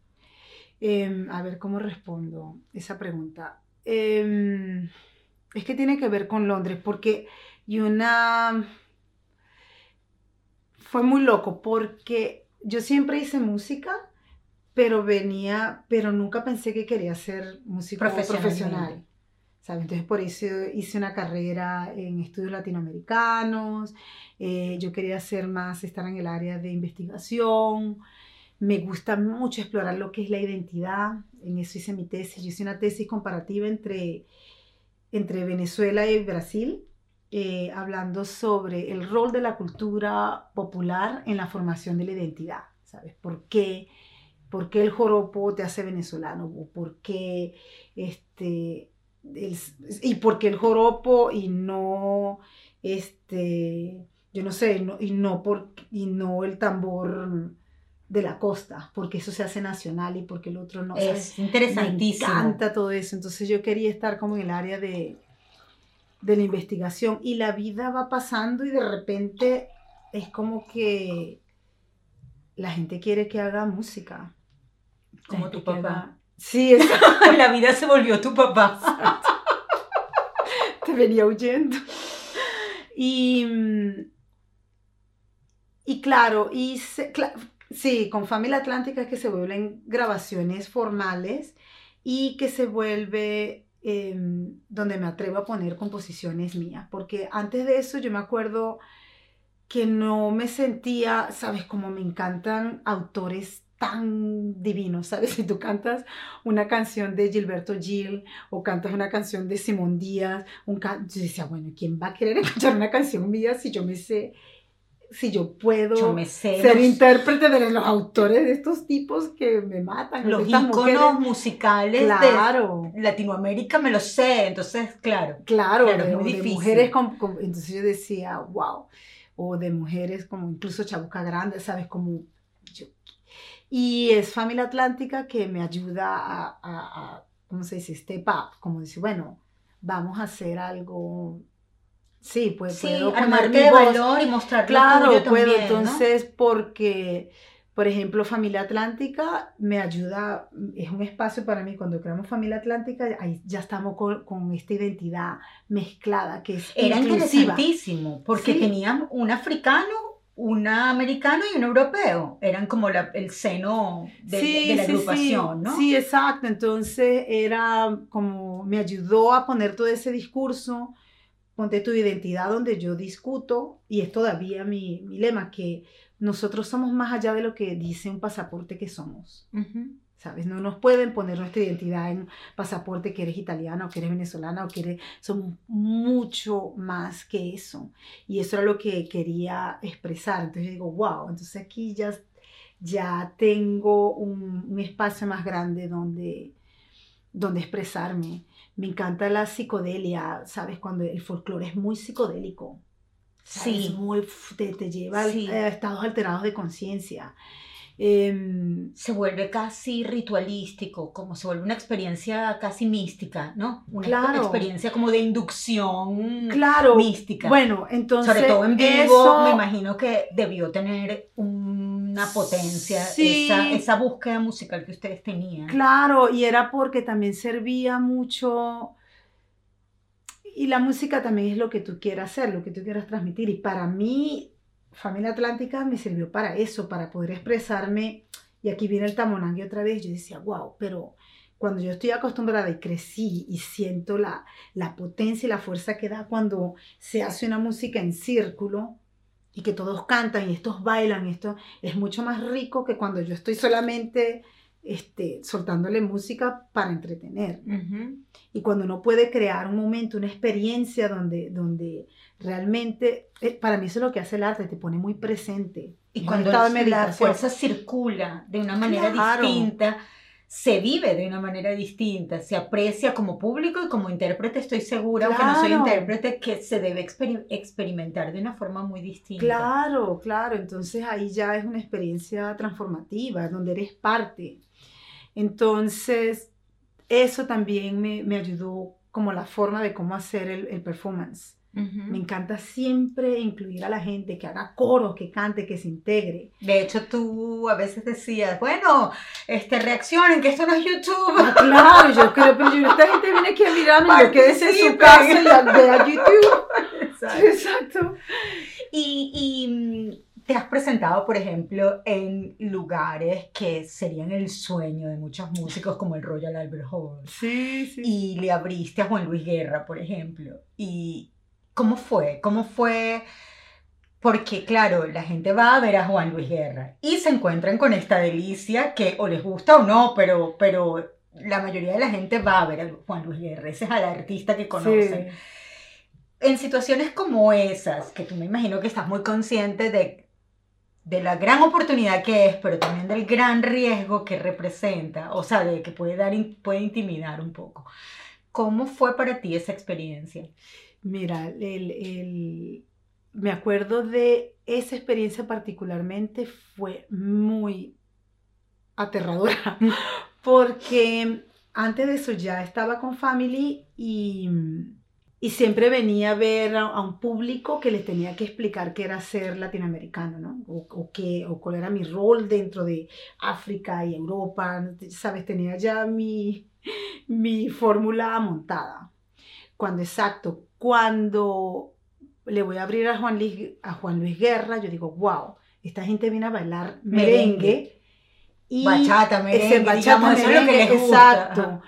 B: a ver cómo respondo esa pregunta. Es que tiene que ver con Londres, porque y una fue muy loco, porque yo siempre hice música, pero nunca pensé que quería ser músico
A: Profesionalmente.
B: profesional. ¿Sabes? Entonces por eso hice una carrera en estudios latinoamericanos, yo quería hacer más, estar en el área de investigación, me gusta mucho explorar lo que es la identidad, en eso hice mi tesis, yo hice una tesis comparativa entre Venezuela y Brasil, hablando sobre el rol de la cultura popular en la formación de la identidad, ¿sabes? ¿Por qué el joropo te hace venezolano? ¿O por qué y por qué el joropo y no yo no sé, y no el tambor de la costa, porque eso se hace nacional y porque el otro no, ¿sabes?
A: Es interesantísimo.
B: Me encanta todo eso, entonces yo quería estar como en el área de la investigación y la vida va pasando y de repente es como que la gente quiere que haga música.
A: Como tu papá.
B: Sí, exacto.
A: La vida se volvió tu papá.
B: Te venía huyendo. Y, y claro, sí, con Familia Atlántica es que se vuelven grabaciones formales y que se vuelve donde me atrevo a poner composiciones mías, porque antes de eso yo me acuerdo que no me sentía, sabes, como me encantan autores tan divinos, ¿sabes? Si tú cantas una canción de Gilberto Gil o cantas una canción de Simón Díaz, yo decía, bueno, ¿quién va a querer escuchar una canción mía si yo me sé, si yo puedo ser intérprete de los autores de estos tipos que me matan?
A: Los íconos musicales
B: claro,
A: de Latinoamérica me los sé, entonces, claro,
B: es muy
A: difícil.
B: De mujeres entonces yo decía, wow, o de mujeres como incluso Chabuca Grande, ¿sabes? Como yo. Y es Familia Atlántica que me ayuda a ¿cómo se dice? Step up, como decir, bueno, vamos a hacer algo. Sí, pues
A: sí,
B: puedo
A: armarte de valor y mostrar
B: claro,
A: lo tuyo
B: puedo,
A: también,
B: entonces,
A: ¿no?
B: porque, por ejemplo, Familia Atlántica me ayuda, es un espacio para mí, cuando creamos Familia Atlántica, ahí ya estamos con esta identidad mezclada, que es
A: Era
B: inclusiva.
A: Interesantísimo, porque
B: Sí.
A: tenían un africano, un americano y un europeo. Eran como el seno de la agrupación, ¿no?
B: Sí, exacto. Entonces era como, me ayudó a poner todo ese discurso, ponte tu identidad donde yo discuto, y es todavía mi lema, que nosotros somos más allá de lo que dice un pasaporte que somos. ¿Sabes? No nos pueden poner nuestra identidad en pasaporte que eres italiana o que eres venezolana o que eres... Somos mucho más que eso. Y eso era lo que quería expresar. Entonces yo digo, wow, entonces aquí ya tengo un espacio más grande donde expresarme. Me encanta la psicodelia, ¿sabes? Cuando el folclore es muy psicodélico. ¿Sabes?
A: Sí.
B: Te lleva a estados alterados de conciencia.
A: Se vuelve casi ritualístico, como se vuelve una experiencia casi mística, ¿no? Una experiencia como de inducción mística.
B: Bueno, entonces...
A: Sobre todo en vivo, me imagino que debió tener una potencia esa búsqueda musical que ustedes tenían.
B: Claro, y era porque también servía mucho... Y la música también es lo que tú quieras hacer, lo que tú quieras transmitir. Y para mí... Familia Atlántica me sirvió para eso, para poder expresarme, y aquí viene el tamonangue otra vez. Yo decía, wow, pero cuando yo estoy acostumbrada y crecí y siento la potencia y la fuerza que da cuando se hace una música en círculo y que todos cantan y estos bailan, esto es mucho más rico que cuando yo estoy solamente soltándole música para entretener.
A: Ujú.
B: Y cuando uno puede crear un momento, una experiencia donde realmente, para mí eso es lo que hace el arte, te pone muy presente.
A: Y
B: Es un
A: cuando
B: estado de
A: la
B: meditación.
A: fuerza circula de una manera
B: Claro.
A: distinta, se vive de una manera distinta, se aprecia como público y como intérprete, estoy segura, aunque no soy
B: Claro.
A: intérprete, que se debe experimentar de una forma muy distinta.
B: Claro, claro. Entonces ahí ya es una experiencia transformativa, donde eres parte. Entonces, eso también me ayudó como la forma de cómo hacer el performance. Me encanta siempre incluir a la gente, que haga coros, que cante, que se integre.
A: De hecho, tú a veces decías, bueno, reaccionen, que esto no es YouTube.
B: Ah, claro, yo creo, pero esta gente viene aquí a mirarme, yo quédese en su
A: Participen.
B: casa y vea YouTube.
A: Exacto.
B: Exacto.
A: Y te has presentado, por ejemplo, en lugares que serían el sueño de muchos músicos, como el Royal Albert Hall.
B: Sí, sí.
A: Y le abriste a Juan Luis Guerra, por ejemplo. ¿Y cómo fue? ¿Cómo fue? Porque, claro, la gente va a ver a Juan Luis Guerra y se encuentran con esta delicia que o les gusta o no, pero la mayoría de la gente va a ver a Juan Luis Guerra. Ese es el artista que conocen.
B: Sí.
A: En situaciones como esas, que tú me imagino que estás muy consciente de la gran oportunidad que es, pero también del gran riesgo que representa, o sea, de que puede intimidar un poco. ¿Cómo fue para ti esa experiencia?
B: Mira, me acuerdo de esa experiencia particularmente, fue muy aterradora, porque antes de eso ya estaba con Family y siempre venía a ver a un público que les tenía que explicar qué era ser latinoamericano, ¿no? O cuál era mi rol dentro de África y Europa, ¿sabes? Tenía ya mi fórmula montada. Cuando le voy a abrir a Juan Luis Guerra, yo digo, wow, esta gente viene a bailar merengue. Y
A: bachata, merengue,
B: bachata,
A: digamos, eso es lo que les gusta.
B: Exacto.
A: Ajá.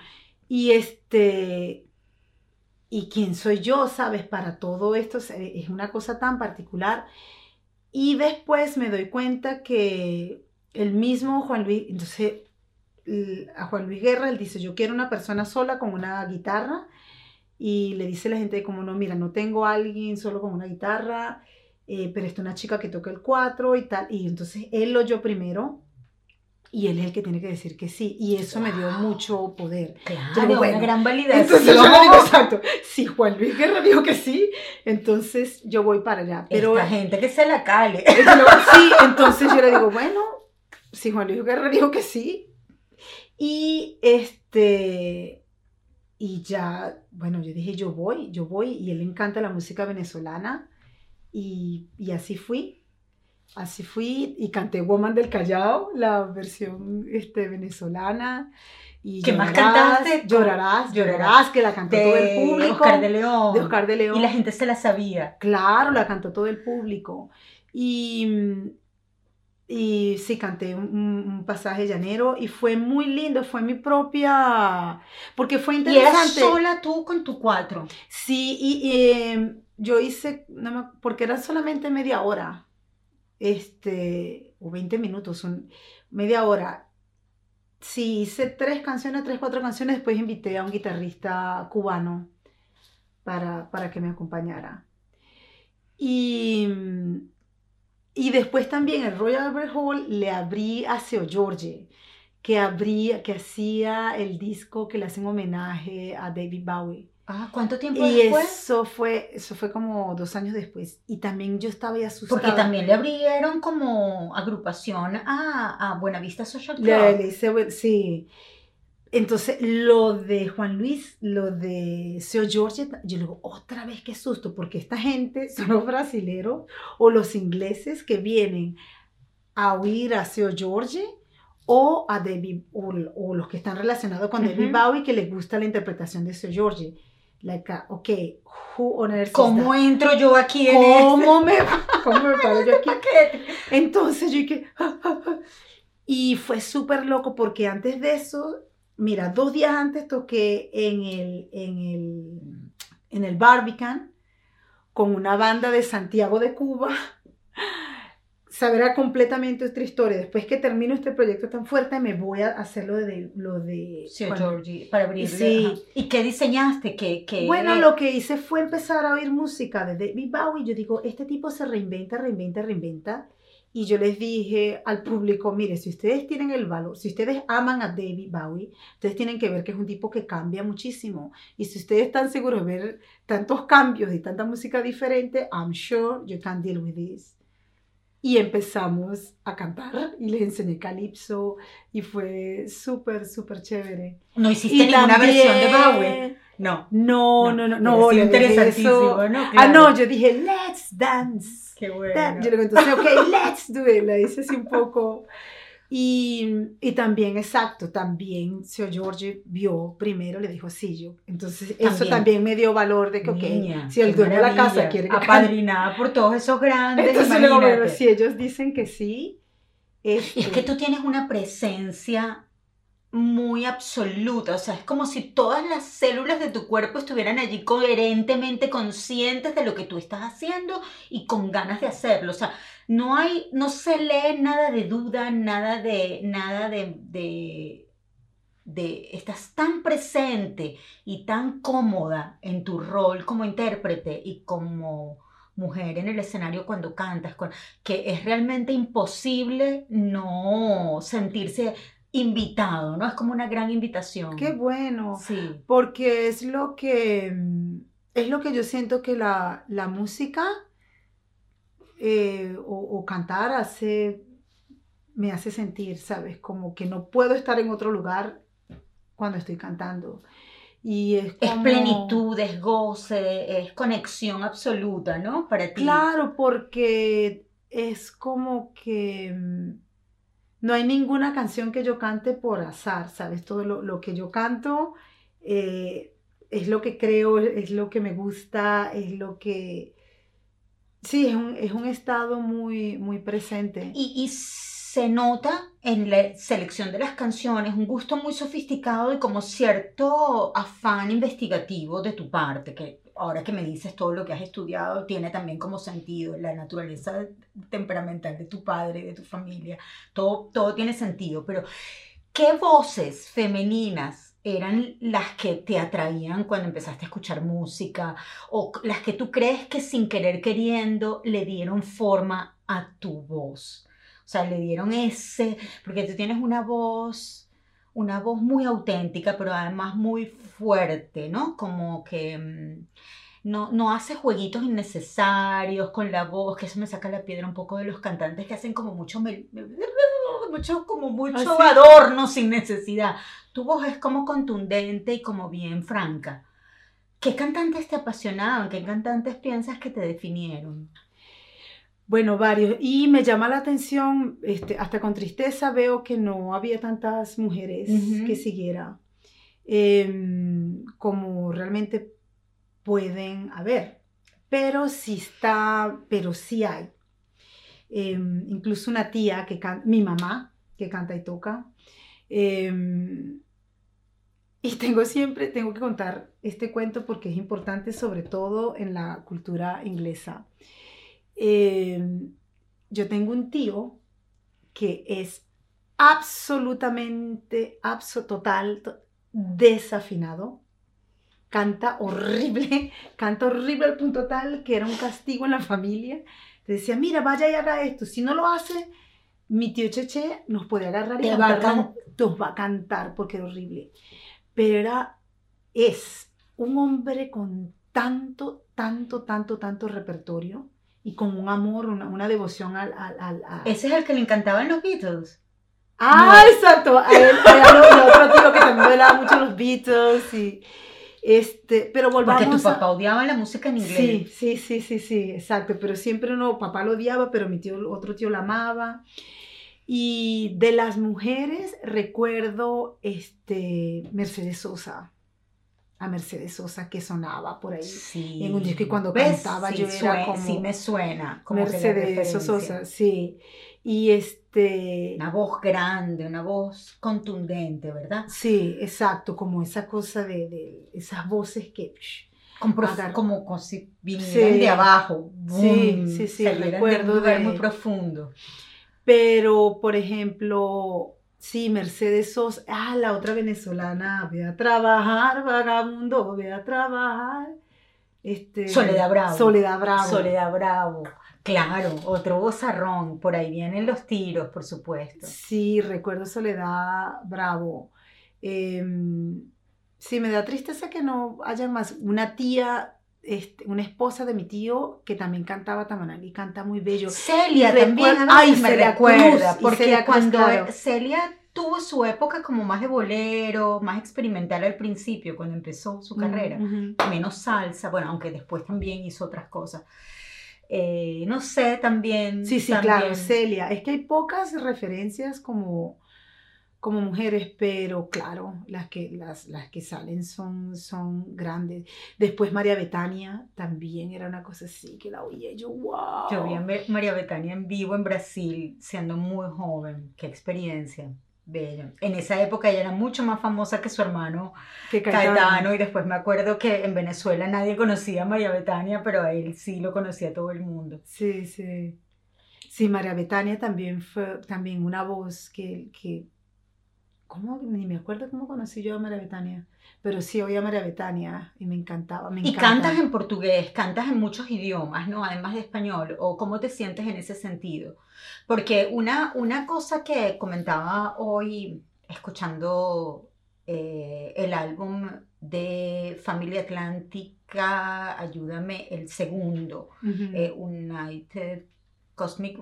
B: Y quién soy yo, ¿sabes? Para todo esto es una cosa tan particular. Y después me doy cuenta que el mismo Juan Luis, entonces a Juan Luis Guerra, él dice, yo quiero una persona sola con una guitarra. Y le dice a la gente como, no, mira, no tengo a alguien solo con una guitarra, pero está una chica que toca el 4 y tal. Y entonces él lo oyó primero. Y él es el que tiene que decir que sí. Y eso me dio mucho poder.
A: Claro,
B: digo,
A: una gran validación.
B: Entonces yo digo, exacto, si Juan Luis Guerra dijo que sí, entonces yo voy para allá. Pero
A: esta gente que se la cale.
B: Sí, entonces yo le digo, bueno, si Juan Luis Guerra dijo que sí. Y y ya, bueno, yo dije, yo voy. Y él le encanta la música venezolana. Y así fui. Así fui y canté Woman del Callao, la versión venezolana. Y
A: ¿Qué más cantaste?
B: Llorarás, que la cantó todo el público.
A: Oscar de León.
B: De Oscar de León.
A: Y la gente se la sabía.
B: Claro, la cantó todo el público. Y sí, canté un pasaje llanero y fue muy lindo, fue mi propia, porque fue interesante.
A: ¿Y eras sola tú con tu 4?
B: Sí, y yo hice, porque era solamente media hora. O 20 minutos, media hora. Sí, hice 3, 4 canciones, después invité a un guitarrista cubano para que me acompañara. Y después también el Royal Albert Hall le abrí a Seo George, que hacía el disco que le hacen homenaje a David Bowie.
A: Ah, ¿cuánto tiempo
B: Y
A: después?
B: eso fue como 2 años después. Y también yo estaba ya asustada.
A: Porque también le abrieron como agrupación a Buenavista Social Club.
B: Sí. Entonces, lo de Juan Luis, lo de Seo George, yo digo, otra vez qué susto, porque esta gente son los brasileros o los ingleses que vienen a oír a Seo George o a David, o los que están relacionados con David Bowie, que les gusta la interpretación de Seo George. Ok, who on earth is
A: ¿Cómo
B: that?
A: entro yo aquí en
B: ¿Cómo me paro yo aquí? Entonces yo dije, y fue súper loco porque antes de eso, mira, 2 días antes toqué en el Barbican con una banda de Santiago de Cuba, sabrá completamente otra historia. Después que termino este proyecto tan fuerte, me voy a hacer lo de
A: Sí, Georgie, para abrirle.
B: Sí.
A: Ajá. ¿Y qué diseñaste?
B: Bueno, lo que hice fue empezar a oír música de David Bowie. Yo digo, este tipo se reinventa. Y yo les dije al público, mire, si ustedes tienen el valor, si ustedes aman a David Bowie, ustedes tienen que ver que es un tipo que cambia muchísimo. Y si ustedes están seguros de ver tantos cambios y tanta música diferente, I'm sure you can deal with this. Y empezamos a cantar y les enseñé Calypso y fue súper, súper chévere.
A: ¿No hiciste ninguna versión de Bowie?
B: No,
A: Es interesantísimo,
B: eso.
A: ¿no?
B: Ah, no, yo dije, let's dance.
A: Qué bueno.
B: Yo le conté, ok, let's do it. La hice así un poco. Y también, exacto, también Sir George vio primero, le dijo sí, yo. Entonces, eso también me dio valor de que, ok,
A: Niña,
B: si el dueño de la casa quiere que
A: apadrinada por todos esos grandes,
B: entonces luego, bueno, si ellos dicen que sí.
A: Y es que tú tienes una presencia muy absoluta, o sea, es como si todas las células de tu cuerpo estuvieran allí coherentemente conscientes de lo que tú estás haciendo y con ganas de hacerlo, o sea, no se lee nada de duda, nada de estás tan presente y tan cómoda en tu rol como intérprete y como mujer en el escenario cuando cantas, que es realmente imposible no sentirse invitado, ¿no? Es como una gran invitación.
B: Qué bueno,
A: sí.
B: Porque es lo que yo siento que la música o cantar me hace sentir, ¿sabes? Como que no puedo estar en otro lugar cuando estoy cantando. Y es
A: plenitud, es goce, es conexión absoluta, ¿no? Para ti.
B: Claro, porque es como que no hay ninguna canción que yo cante por azar, ¿sabes? Todo lo que yo canto es lo que creo, es lo que me gusta, es lo que... Sí, es un estado muy, muy presente.
A: Y se nota en la selección de las canciones un gusto muy sofisticado y como cierto afán investigativo de tu parte, que ahora que me dices todo lo que has estudiado, tiene también como sentido la naturaleza temperamental de tu padre, de tu familia, todo tiene sentido, pero ¿qué voces femeninas eran las que te atraían cuando empezaste a escuchar música o las que tú crees que sin querer queriendo le dieron forma a tu voz? O sea, le dieron porque tú tienes una voz muy auténtica, pero además muy fuerte, ¿no? Como que no hace jueguitos innecesarios con la voz, que eso me saca la piedra un poco de los cantantes que hacen como mucho adorno sin necesidad. Tu voz es como contundente y como bien franca. ¿Qué cantantes te apasionaban? ¿Qué cantantes piensas que te definieron?
B: Bueno, varios. Y me llama la atención, hasta con tristeza veo que no había tantas mujeres que siguiera como realmente pueden haber. Pero sí hay. Incluso una tía mi mamá, que canta y toca. Y tengo que contar este cuento porque es importante, sobre todo en la cultura inglesa. Yo tengo un tío que es absolutamente, desafinado. Canta horrible al punto tal que era un castigo en la familia. Te decía, mira, vaya y haga esto. Si no lo hace, mi tío Cheche nos puede agarrar y nos va a cantar porque era horrible. Pero es un hombre con tanto repertorio y con un amor, una devoción al...
A: ¿Ese es el que le encantaban los Beatles?
B: Ah, no. Exacto. A otro tío que también me hablaba mucho los Beatles y... pero volvamos
A: porque tu papá odiaba la música en inglés.
B: Sí, exacto, pero siempre papá lo odiaba, pero otro tío la amaba. Y de las mujeres recuerdo Mercedes Sosa, a Mercedes Sosa que sonaba por ahí en un disco y cuando cantaba yo era como...
A: Sí, me suena. Como
B: Mercedes Sosa, sí. Y
A: una voz grande, una voz contundente, ¿verdad?
B: Sí, exacto, como esa cosa de esas voces que...
A: como si vinieran de abajo. Boom,
B: Sí,
A: salieran
B: recuerdo
A: de un lugar
B: de...
A: muy profundo.
B: Pero, por ejemplo, sí, Mercedes Sosa, la otra venezolana, ve a trabajar, vagabundo, ve a trabajar.
A: Soledad Bravo.
B: Soledad Bravo.
A: Soledad Bravo. Claro, otro vozarrón. Por ahí vienen los tiros, por supuesto.
B: Sí, recuerdo Soledad Bravo. Sí, me da tristeza que no haya más. Una tía, una esposa de mi tío que también cantaba tamanal y canta muy bello.
A: Celia también a veces me recuerda, porque cuando Celia tuvo su época como más de bolero, más experimental al principio, cuando empezó su carrera, menos salsa, bueno, aunque después también hizo otras cosas. No sé, también...
B: Sí,
A: también...
B: claro, Celia. Es que hay pocas referencias como mujeres, pero claro, las que salen son grandes. Después María Bethania también era una cosa así, que la oía yo, wow.
A: Yo vi a María Bethania en vivo en Brasil, siendo muy joven. Qué experiencia. Bella. En esa época ella era mucho más famosa que su hermano Caetano, y después me acuerdo que en Venezuela nadie conocía a María Bethania, pero a él sí lo conocía todo el mundo.
B: Sí, sí. Sí, María Bethania también fue una voz que ¿cómo? Ni me acuerdo cómo conocí yo a María Bethania, pero sí oí a María Bethania y me encantaba, me encanta.
A: Y cantas en portugués, cantas en muchos idiomas, ¿no? Además de español, ¿o cómo te sientes en ese sentido? Porque una cosa que comentaba hoy, escuchando el álbum de Familia Atlántica, ayúdame, el segundo, Cosmic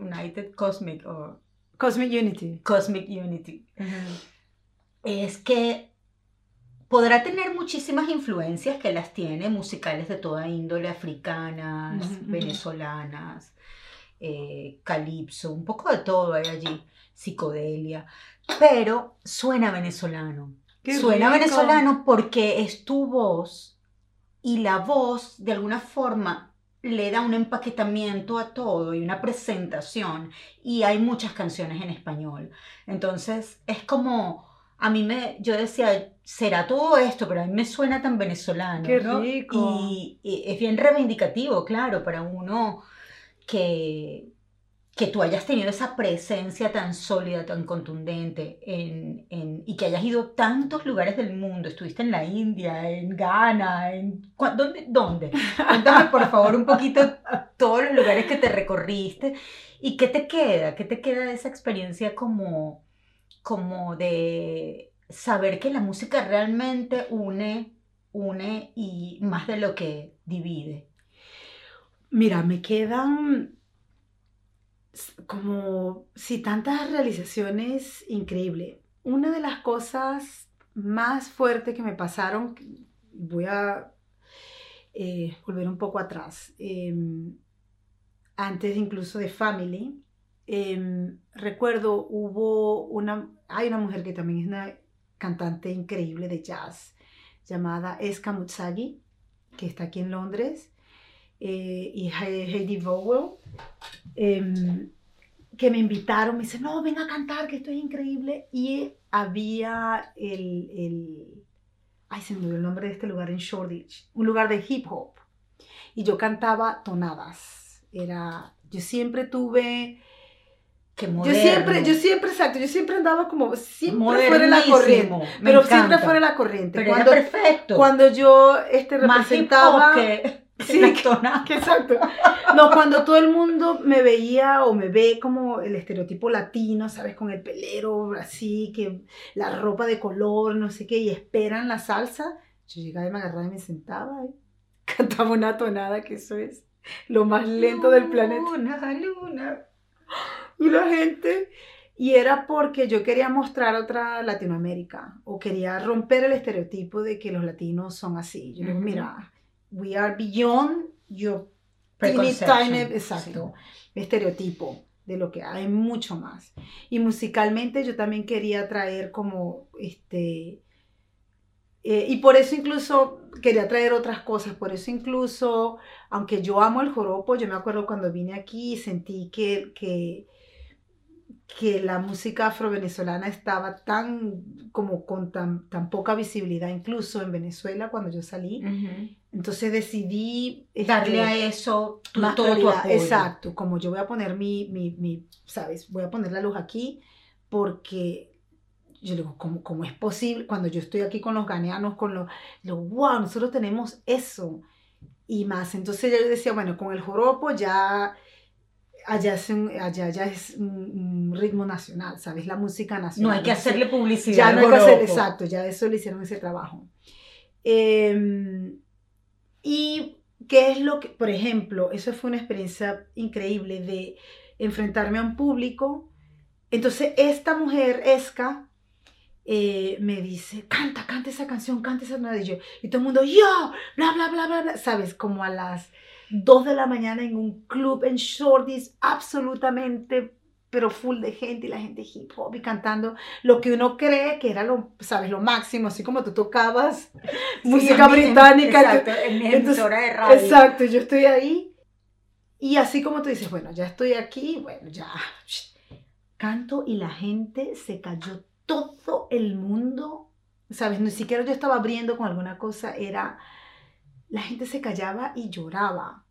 A: Unity. Es que podrá tener muchísimas influencias, que las tiene, musicales de toda índole, africanas, venezolanas, calipso, un poco de todo hay allí, psicodelia, pero suena venezolano. Suena venezolano porque es tu voz, y la voz de alguna forma le da un empaquetamiento a todo y una presentación, y hay muchas canciones en español. Entonces es como, yo decía, será todo esto, pero a mí me suena tan venezolano.
B: ¡Qué
A: ¿no?
B: rico!
A: Y es bien reivindicativo, claro, para uno que tú hayas tenido esa presencia tan sólida, tan contundente, y que hayas ido a tantos lugares del mundo. Estuviste en la India, en Ghana, ¿dónde? Cuéntame, por favor, un poquito todos los lugares que te recorriste. ¿Y qué te queda? ¿Qué te queda de esa experiencia como de saber que la música realmente une y más de lo que divide?
B: Mira, me quedan como tantas realizaciones increíbles. Una de las cosas más fuertes que me pasaron, voy a volver un poco atrás, antes incluso de Family, recuerdo hay una mujer que también es una cantante increíble de jazz, llamada Eska Mutsagi, que está aquí en Londres, y Heidi Vowell, que me invitaron, me dicen, no, ven a cantar, que esto es increíble. Y había se me olvidó el nombre de este lugar en Shoreditch, un lugar de hip hop, y yo cantaba tonadas. Yo siempre tuve... Yo siempre andaba como, siempre fuera de la corriente, pero siempre fuera de la corriente.
A: Pero era perfecto.
B: Cuando yo representaba...
A: Sí,
B: exacto. No, cuando todo el mundo me veía o me ve como el estereotipo latino, ¿sabes? Con el pelero así, que la ropa de color, no sé qué, y esperan la salsa, yo llegaba y me agarraba y me sentaba y cantaba una tonada, que eso es lo más lento del planeta.
A: Luna.
B: Y la gente... Y era porque yo quería mostrar otra Latinoamérica, o quería romper el estereotipo de que los latinos son así. Yo digo, mira... We are beyond your tiny, exacto, estereotipo de lo que hay, mucho más. Y musicalmente yo también quería traer como y por eso incluso quería traer otras cosas. Por eso incluso, aunque yo amo el joropo, yo me acuerdo cuando vine aquí y sentí que que la música afro-venezolana estaba como con tan poca visibilidad, incluso en Venezuela cuando yo salí. Entonces decidí
A: darle a eso
B: más
A: todo tu
B: prioridad.
A: apoyo.
B: Exacto, como yo voy a poner ¿sabes? Voy a poner la luz aquí porque yo digo, ¿cómo es posible? Cuando yo estoy aquí con los ghaneanos, wow, nosotros tenemos eso y más. Entonces yo decía, bueno, con el joropo ya... Allá ya es un ritmo nacional, ¿sabes? La música nacional.
A: No hay que hacerle publicidad.
B: Ya no hay que hacer, exacto, ya eso le hicieron ese trabajo. Y qué es lo que, por ejemplo, eso fue una experiencia increíble de enfrentarme a un público. Entonces esta mujer, Esca, me dice, canta esa canción, canta esa melodía. Y todo el mundo, yo, bla, bla, bla, bla, bla, ¿sabes? Como a las 2 de la mañana en un club en Shorties, absolutamente, pero full de gente, y la gente hip hop y cantando lo que uno cree que era ¿sabes? Lo máximo, así como tú tocabas música británica.
A: Exacto, en mi emisora de radio.
B: Exacto, yo estoy ahí, y así como tú dices, bueno, ya estoy aquí, bueno, ya, canto, y la gente se cayó. Todo el mundo, ¿sabes? Ni siquiera yo estaba abriendo con alguna cosa, la gente se callaba y lloraba.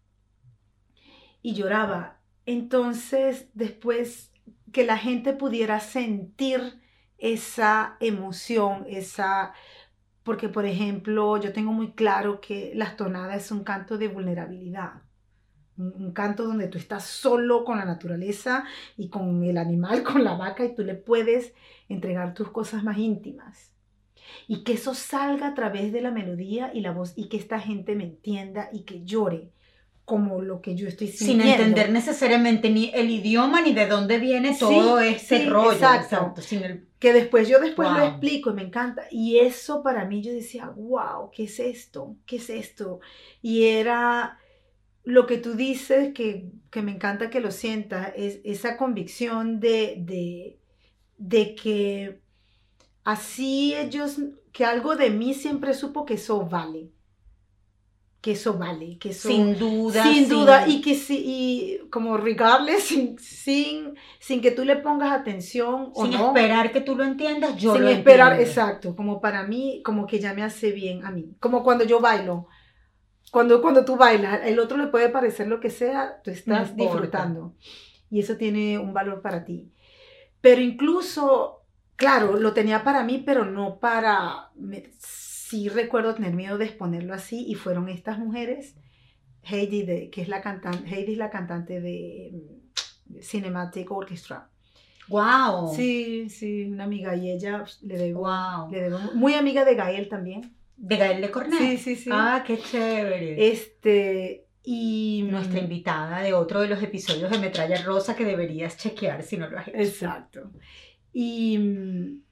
B: Y lloraba. Entonces, después que la gente pudiera sentir esa emoción, porque, por ejemplo, yo tengo muy claro que las tonadas es un canto de vulnerabilidad. Un canto donde tú estás solo con la naturaleza y con el animal, con la vaca, y tú le puedes entregar tus cosas más íntimas. Y que eso salga a través de la melodía y la voz, y que esta gente me entienda y que llore como lo que yo estoy sintiendo.
A: Sin entender necesariamente ni el idioma ni de dónde viene todo este rollo.
B: Exacto. Que después
A: wow.
B: Lo explico y me encanta. Y eso para mí, yo decía, wow, ¿qué es esto? ¿Qué es esto? Y era... Lo que tú dices, que me encanta que lo sientas, es esa convicción de que así que algo de mí siempre supo que eso vale. Que eso vale. Que eso,
A: sin duda.
B: Y como regardless, sin que tú le pongas atención o no.
A: Sin esperar que tú lo entiendas, yo
B: sin
A: lo
B: esperar,
A: entiendo.
B: exacto. Como para mí, como que ya me hace bien a mí. Como cuando yo bailo. Cuando tú bailas, el otro le puede parecer lo que sea, tú estás disfrutando. Y eso tiene un valor para ti. Pero incluso, claro, lo tenía para mí, pero no para... Sí recuerdo tener miedo de exponerlo así, y fueron estas mujeres, Heidi, que es la cantante, Heidi es la cantante de Cinematic Orchestra.
A: ¡Wow!
B: Sí, una amiga, y ella le debo,
A: wow.
B: Muy amiga de Gael también.
A: ¿De Gael de Cornet?
B: Sí.
A: Ah, qué chévere.
B: Y
A: nuestra invitada de otro de los episodios de Metralla Rosa que deberías chequear si no lo has hecho.
B: Exacto. Y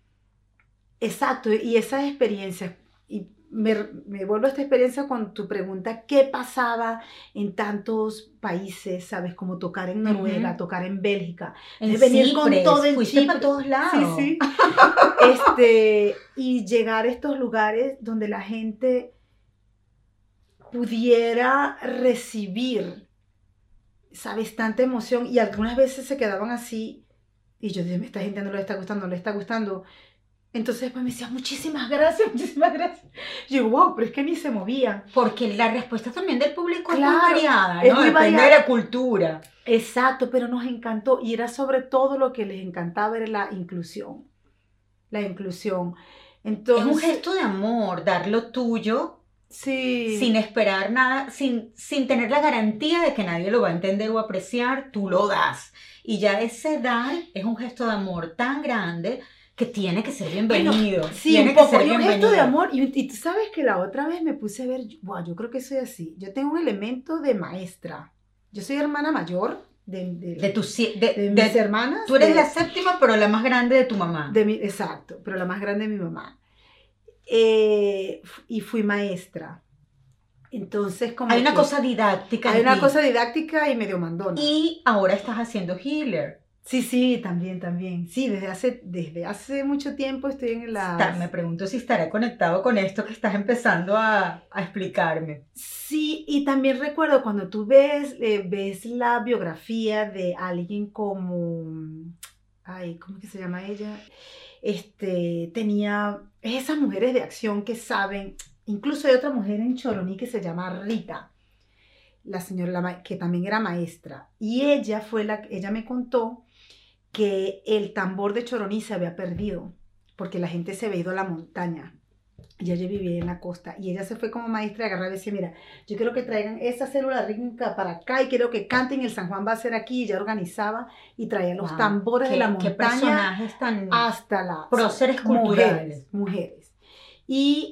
B: esas experiencias, y me vuelvo a esta experiencia con tu pregunta, ¿qué pasaba en tantos países? ¿Sabes? Como tocar en Noruega, tocar en Bélgica,
A: venir con todo en Chipre, para todos lados.
B: Sí. Y llegar a estos lugares donde la gente pudiera recibir, ¿sabes? Tanta emoción, y algunas veces se quedaban así, y yo dije, esta gente no le está gustando. Entonces pues me decía, muchísimas gracias. Y yo, wow, pero es que ni se movían.
A: Porque la respuesta también del público es muy variada, ¿no?
B: Muy
A: depende
B: variada.
A: de la cultura.
B: Exacto, pero nos encantó, y era sobre todo lo que les encantaba, era la inclusión. Entonces,
A: es un gesto de amor, dar lo tuyo, sin esperar nada, sin tener la garantía de que nadie lo va a entender o apreciar, tú lo das. Y ya ese dar es un gesto de amor tan grande que tiene que ser bienvenido.
B: Bueno, sí, un poco, y un gesto de amor, y tú sabes que la otra vez me puse a ver, wow, yo creo que soy así, yo tengo un elemento de maestra, yo soy hermana mayor de mis hermanas.
A: Tú eres la séptima, pero la más grande de tu mamá.
B: Exacto, pero la más grande de mi mamá. Y fui maestra. Entonces, como
A: hay una cosa didáctica.
B: Hay una cosa didáctica y medio mandona.
A: Y ahora estás haciendo healer.
B: Sí, también. Sí, desde hace mucho tiempo estoy en
A: Me pregunto si estará conectado con esto que estás empezando a explicarme.
B: Sí, y también recuerdo cuando tú ves la biografía de alguien como... ay, ¿cómo es que se llama ella? Tenía esas mujeres de acción que saben, incluso hay otra mujer en Choroní que se llama Rita, la señora que también era maestra, y ella me contó que el tambor de Choroní se había perdido, porque la gente se había ido a la montaña. Y ella vivía en la costa y ella se fue como maestra y agarraba y decía, mira, yo quiero que traigan esa célula rítmica para acá y quiero que canten, el San Juan va a ser aquí, y ella organizaba y traía los tambores de la montaña.
A: Qué personajes tan
B: hasta las
A: próceres culturales.
B: Mujeres. Y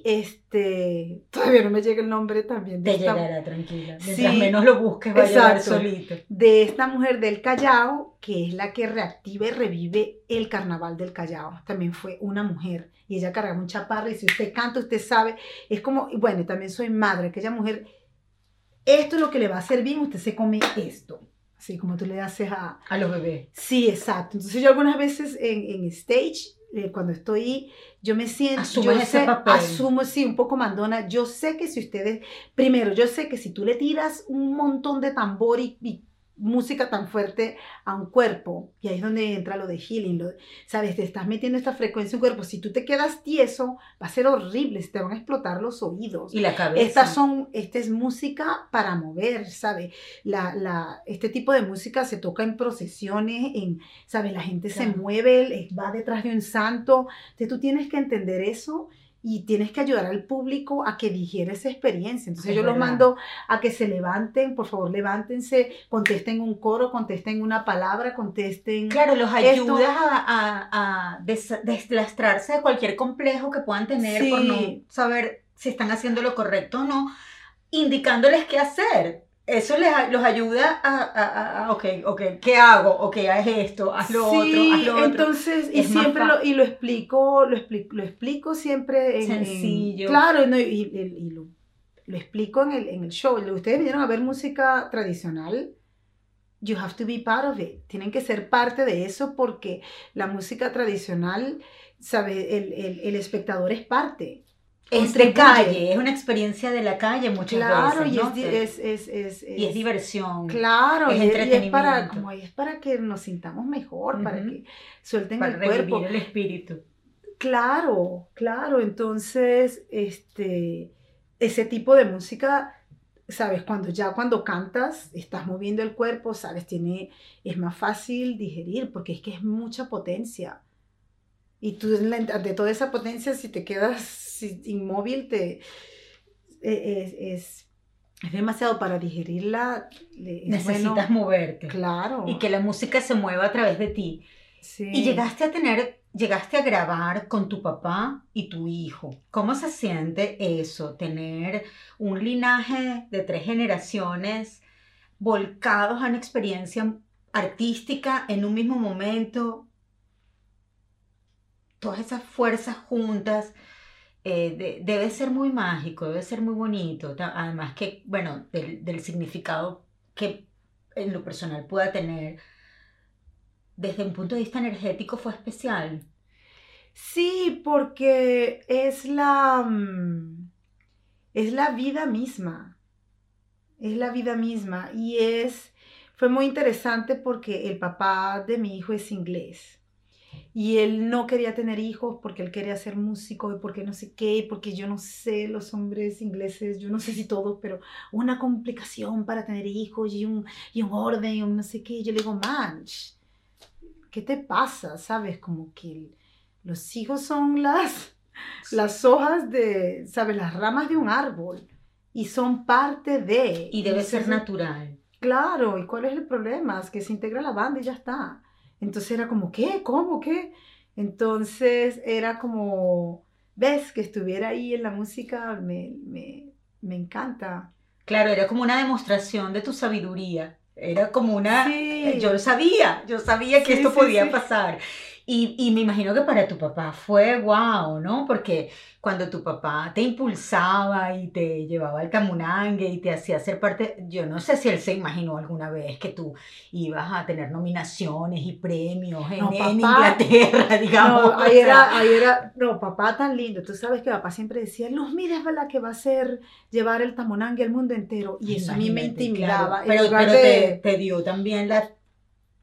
B: todavía no me llega el nombre también.
A: Te llegará, tranquila. Mientras menos lo busques va a llegar solito.
B: De esta mujer del Callao, que es la que reactiva y revive el carnaval del Callao. También fue una mujer. Y ella cargaba un chaparro y si usted canta, usted sabe. Es como, bueno, también soy madre, aquella mujer, esto es lo que le va a hacer bien, usted se come esto. Así como tú le haces a
A: los bebés.
B: Sí, exacto. Entonces yo algunas veces en stage, cuando estoy, yo me siento, asumo, sí, un poco mandona. Yo sé que si ustedes, primero, yo sé que si tú le tiras un montón de tambor y música tan fuerte a un cuerpo, y ahí es donde entra lo de healing, sabes, te estás metiendo esta frecuencia en un cuerpo, si tú te quedas tieso, va a ser horrible, te van a explotar los oídos.
A: Y la cabeza.
B: Esta es música para mover, ¿sabes? Este tipo de música se toca en procesiones, ¿sabes? La gente se mueve, va detrás de un santo, entonces tú tienes que entender eso y tienes que ayudar al público a que digiera esa experiencia. Entonces yo los mando a que se levanten, por favor levántense, contesten un coro, contesten una palabra, contesten...
A: Claro, los ayudas a deslastrarse de cualquier complejo que puedan tener por no saber si están haciendo lo correcto o no, indicándoles qué hacer. Eso los ayuda a ok, ¿qué hago? Ok, haz esto, haz lo otro, haz lo otro.
B: Entonces, y siempre lo explico siempre
A: sencillo.
B: Claro, y lo explico en el show. Ustedes vinieron a ver música tradicional, you have to be part of it. Tienen que ser parte de eso porque la música tradicional, ¿sabes? El espectador es parte.
A: Es de calle, es una experiencia de la calle muchas veces, ¿no?
B: Y
A: es diversión.
B: Claro,
A: es entretenimiento.
B: Es para que nos sintamos mejor, para que suelten el cuerpo.
A: Para revivir el espíritu.
B: Claro, entonces, ese tipo de música, ¿sabes? Cuando cantas, estás moviendo el cuerpo, ¿sabes? Es más fácil digerir, porque es que es mucha potencia. Y tú, de toda esa potencia, si te quedas inmóvil, es demasiado para digerirla.
A: Necesitas moverte.
B: Claro.
A: Y que la música se mueva a través de ti.
B: Sí.
A: Y llegaste a grabar con tu papá y tu hijo. ¿Cómo se siente eso? Tener un linaje de 3 generaciones volcados a una experiencia artística en un mismo momento. Todas esas fuerzas juntas, debe ser muy mágico, debe ser muy bonito. Además que, bueno, del significado que en lo personal pueda tener, desde un punto de vista energético fue especial.
B: Sí, porque es la vida misma. Es la vida misma. Y fue muy interesante porque el papá de mi hijo es inglés. Y él no quería tener hijos porque él quería ser músico y porque no sé qué, porque yo no sé, los hombres ingleses, yo no sé si todos, pero una complicación para tener hijos y un orden y un no sé qué. Yo le digo, man, ¿qué te pasa? ¿Sabes? Como que los hijos son las hojas de, ¿sabes? Las ramas de un árbol y son parte de...
A: Y debe ser natural.
B: Claro, ¿y cuál es el problema? Es que se integra la banda y ya está. Entonces era como, ¿qué? ¿Cómo? ¿Qué? Entonces era como, ves, que estuviera ahí en la música me encanta.
A: Claro, era como una demostración de tu sabiduría. Era como una...
B: Sí.
A: Yo sabía que esto podía pasar. Y me imagino que para tu papá fue wow, ¿no? Porque cuando tu papá te impulsaba y te llevaba al Camunangue y te hacía ser parte, yo no sé si él se imaginó alguna vez que tú ibas a tener nominaciones y premios en Inglaterra, digamos.
B: No, ahí era, papá tan lindo. Tú sabes que papá siempre decía, Luz, mira, es verdad que va a llevar el Camunangue al mundo entero. Y eso a mí me intimidaba.
A: Claro. Pero te dio también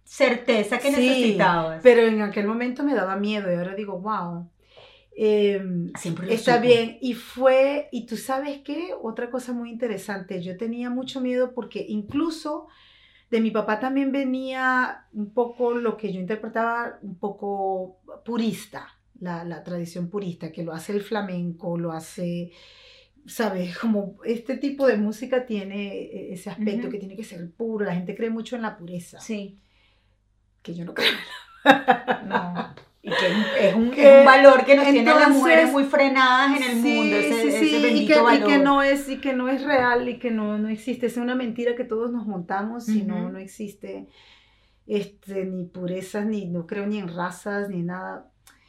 A: certeza que
B: Sí,
A: necesitabas.
B: pero en aquel momento me daba miedo y ahora digo, wow.
A: Siempre lo
B: Está
A: supo.
B: bien, y tú sabes qué, otra cosa muy interesante, yo tenía mucho miedo porque incluso de mi papá también venía un poco lo que yo interpretaba un poco purista, la tradición purista, que lo hace el flamenco, lo hace, ¿sabes? Como este tipo de música tiene ese aspecto que tiene que ser puro, la gente cree mucho en la pureza,
A: Sí,
B: que yo no creo.
A: no. Y que es un
B: Que,
A: valor que nos tienen las
B: entonces,
A: mujeres muy frenadas en el mundo,
B: sí, sí,
A: ese
B: sí,
A: bendito valor.
B: y que no es real y que no existe, es una mentira que todos nos montamos y no existe ni purezas, ni no creo ni en razas, ni nada.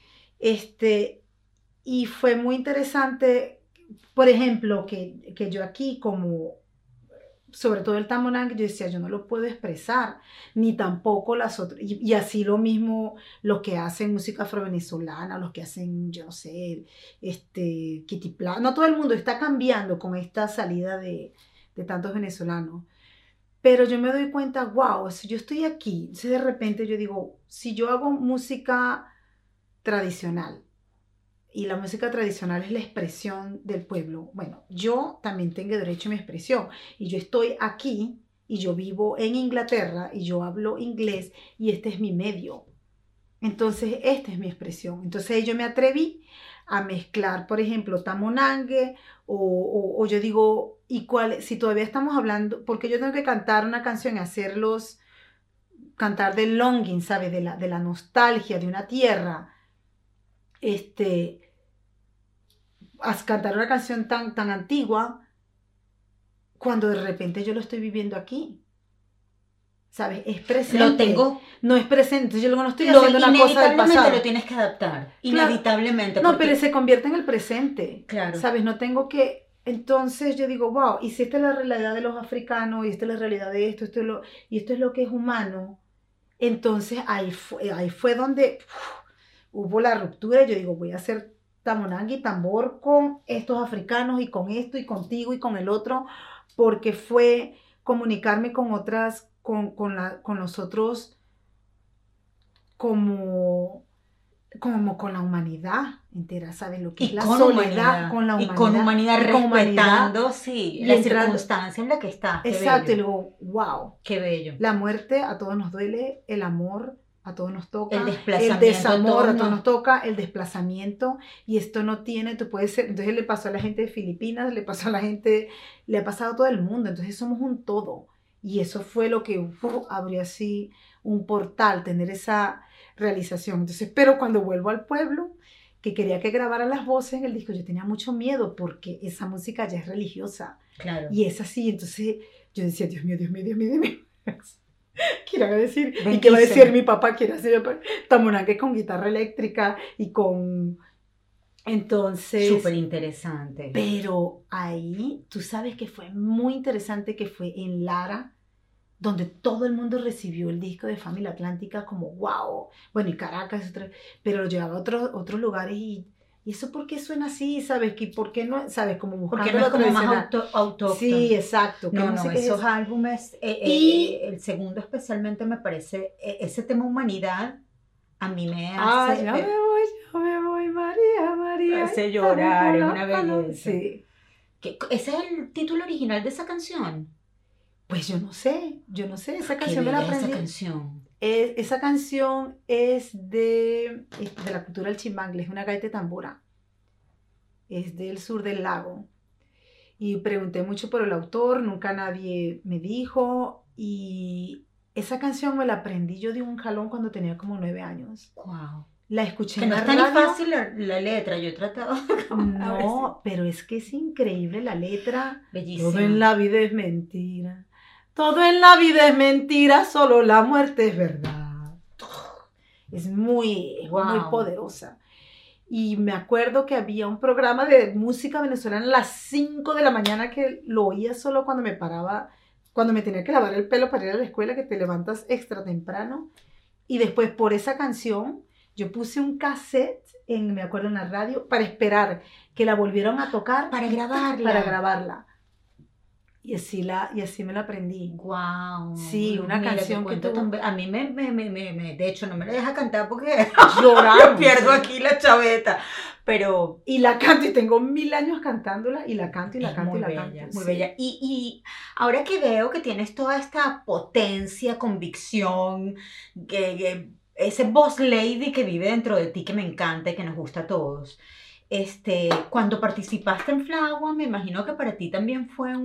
B: Y fue muy interesante, por ejemplo, que yo aquí como sobre todo el tamonán, yo decía, yo no lo puedo expresar, ni tampoco las otras, y así lo mismo los que hacen música afrovenezolana, los que hacen, yo no sé, Kitty Pla, no todo el mundo está cambiando con esta salida de tantos venezolanos, pero yo me doy cuenta, wow, si yo estoy aquí, si de repente yo digo, si yo hago música tradicional, y la música tradicional es la expresión del pueblo. Bueno, yo también tengo derecho a mi expresión y yo estoy aquí y yo vivo en Inglaterra y yo hablo inglés y este es mi medio. Entonces, esta es mi expresión. Entonces, yo me atreví a mezclar, por ejemplo, tamonangue o yo digo, ¿y cuál? Si todavía estamos hablando, porque yo tengo que cantar una canción y cantar del longing, ¿sabes? De la nostalgia de una tierra, a cantar una canción tan antigua cuando de repente yo lo estoy viviendo aquí. ¿Sabes? Es presente.
A: Lo tengo.
B: No es presente. Entonces yo luego no estoy haciendo una cosa del pasado.
A: Inevitablemente lo tienes que adaptar.
B: Claro.
A: Inevitablemente.
B: No, pero se convierte en el presente.
A: Claro.
B: ¿Sabes? No tengo que... Entonces yo digo, wow, y si esta es la realidad de los africanos, y esta es la realidad de esto, y esto es lo que es humano, entonces ahí fue donde hubo la ruptura. Y yo digo, voy a hacer tamonangue y tambor con estos africanos y con esto y contigo y con el otro, porque fue comunicarme con otras, con los otros como con la humanidad entera, ¿sabes? Lo que es la soledad con la humanidad.
A: Y con humanidad, respetando, sí, la circunstancia en la que estás.
B: Exacto, y luego, wow.
A: Qué bello.
B: La muerte a todos nos duele, el amor a todos nos toca,
A: el desplazamiento,
B: el desamor a todos nos toca, el desplazamiento, y esto no tiene, tú puedes ser, entonces le pasó a la gente de Filipinas, le pasó a la gente, le ha pasado a todo el mundo, entonces somos un todo, y eso fue lo que abrió así un portal, tener esa realización. Entonces, pero cuando vuelvo al pueblo, que quería que grabara las voces en el disco, yo tenía mucho miedo porque esa música ya es religiosa,
A: claro.
B: Y es así, entonces yo decía, Dios mío, Dios mío, Dios mío, Dios mío. Quiero decir,
A: Bendice.
B: ¿y qué va a decir mi papá? Quiere hacer tamonangue con guitarra eléctrica y con... Entonces...
A: Súper interesante.
B: Pero ahí, tú sabes que fue muy interesante, que fue en Lara, donde todo el mundo recibió el disco de Familia Atlántica como wow. Bueno, y Caracas, pero lo llevaba a otros lugares y eso por qué suena así, ¿sabes? ¿Por qué no? ¿Sabes? Como buscando
A: porque no es como más autóctono.
B: Sí, exacto.
A: No, esos álbumes, y el segundo especialmente me parece, ese tema humanidad, a mí me hace...
B: yo me voy, María, María.
A: Me hace llorar, es una belleza.
B: Sí.
A: ¿Ese es el título original de esa canción?
B: Pues yo no sé, esa canción me la aprendí. Esa canción es de la cultura del chimbangle, es una gaita de tambora, es del sur del lago, y pregunté mucho por el autor, nunca nadie me dijo, y esa canción me la aprendí yo de un jalón cuando tenía como 9 años.
A: Wow.
B: La escuché
A: que
B: en
A: no es tan fácil la letra, yo he tratado.
B: No, pero es que es increíble la letra.
A: Bellísima.
B: Todo en la vida es mentira. Todo en la vida es mentira, solo la muerte es verdad. Es muy poderosa. Y me acuerdo que había un programa de música venezolana a las 5 de la mañana que lo oía solo cuando me paraba, cuando me tenía que lavar el pelo para ir a la escuela, que te levantas extra temprano. Y después por esa canción yo puse un cassette, me acuerdo, en la radio, para esperar que la volvieran a tocar.
A: Para grabarla.
B: y así me la aprendí.
A: Wow.
B: Sí, una canción que tuvo...
A: A mí de hecho, no me la deja cantar porque
B: Lloramos.
A: yo pierdo aquí la chaveta. Pero
B: y la canto y tengo 1000 años cantándola y la canto y la
A: es
B: canto
A: muy
B: y la
A: bella,
B: canto.
A: muy
B: Sí.
A: bella. Y ahora que veo que tienes toda esta potencia, convicción, ese boss lady que vive dentro de ti que me encanta y que nos gusta a todos. Cuando participaste en Flower, me imagino que para ti también fue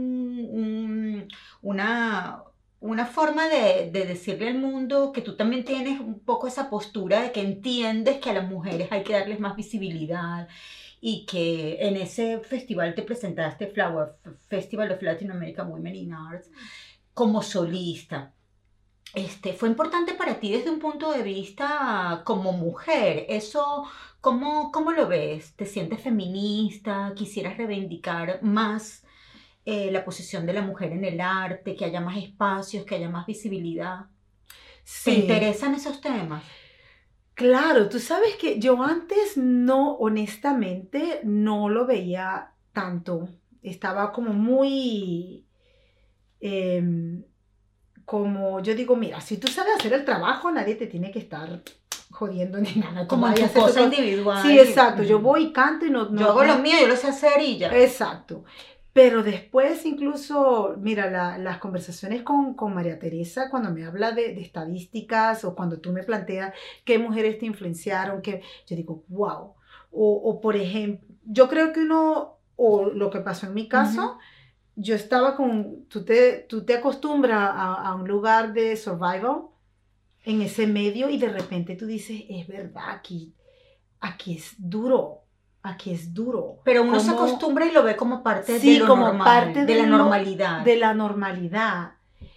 A: una forma de decirle al mundo que tú también tienes un poco esa postura de que entiendes que a las mujeres hay que darles más visibilidad y que en ese festival te presentaste, Flower Festival of Latin American Women in Arts, como solista. Fue importante para ti desde un punto de vista como mujer. Eso, ¿cómo lo ves? ¿Te sientes feminista? ¿Quisieras reivindicar más la posición de la mujer en el arte? ¿Que haya más espacios, que haya más visibilidad? ¿Te
B: Sí,
A: interesan esos temas?
B: claro, tú sabes que yo antes no, honestamente, no lo veía tanto. Estaba como muy, em, como yo digo, mira, si tú sabes hacer el trabajo, nadie te tiene que estar jodiendo ni nada. Tú
A: Como en
B: vayas a
A: tu
B: hacer tu
A: cosa
B: cosa.
A: individual.
B: Sí, exacto. Yo voy y canto y no,
A: Yo hago lo mío, yo lo sé hacer y ya.
B: Exacto. Pero después incluso, mira, las conversaciones con María Teresa, cuando me habla de estadísticas o cuando tú me planteas qué mujeres te influenciaron, que yo digo, wow. O por ejemplo, yo creo que o lo que pasó en mi caso, yo estaba tú te acostumbras a un lugar de survival en ese medio y de repente tú dices, es verdad, aquí es duro. Aquí es duro.
A: Pero uno se
B: Como,
A: acostumbra y lo ve como parte
B: sí,
A: de lo
B: como
A: normal,
B: parte
A: de la normalidad.
B: de la normalidad.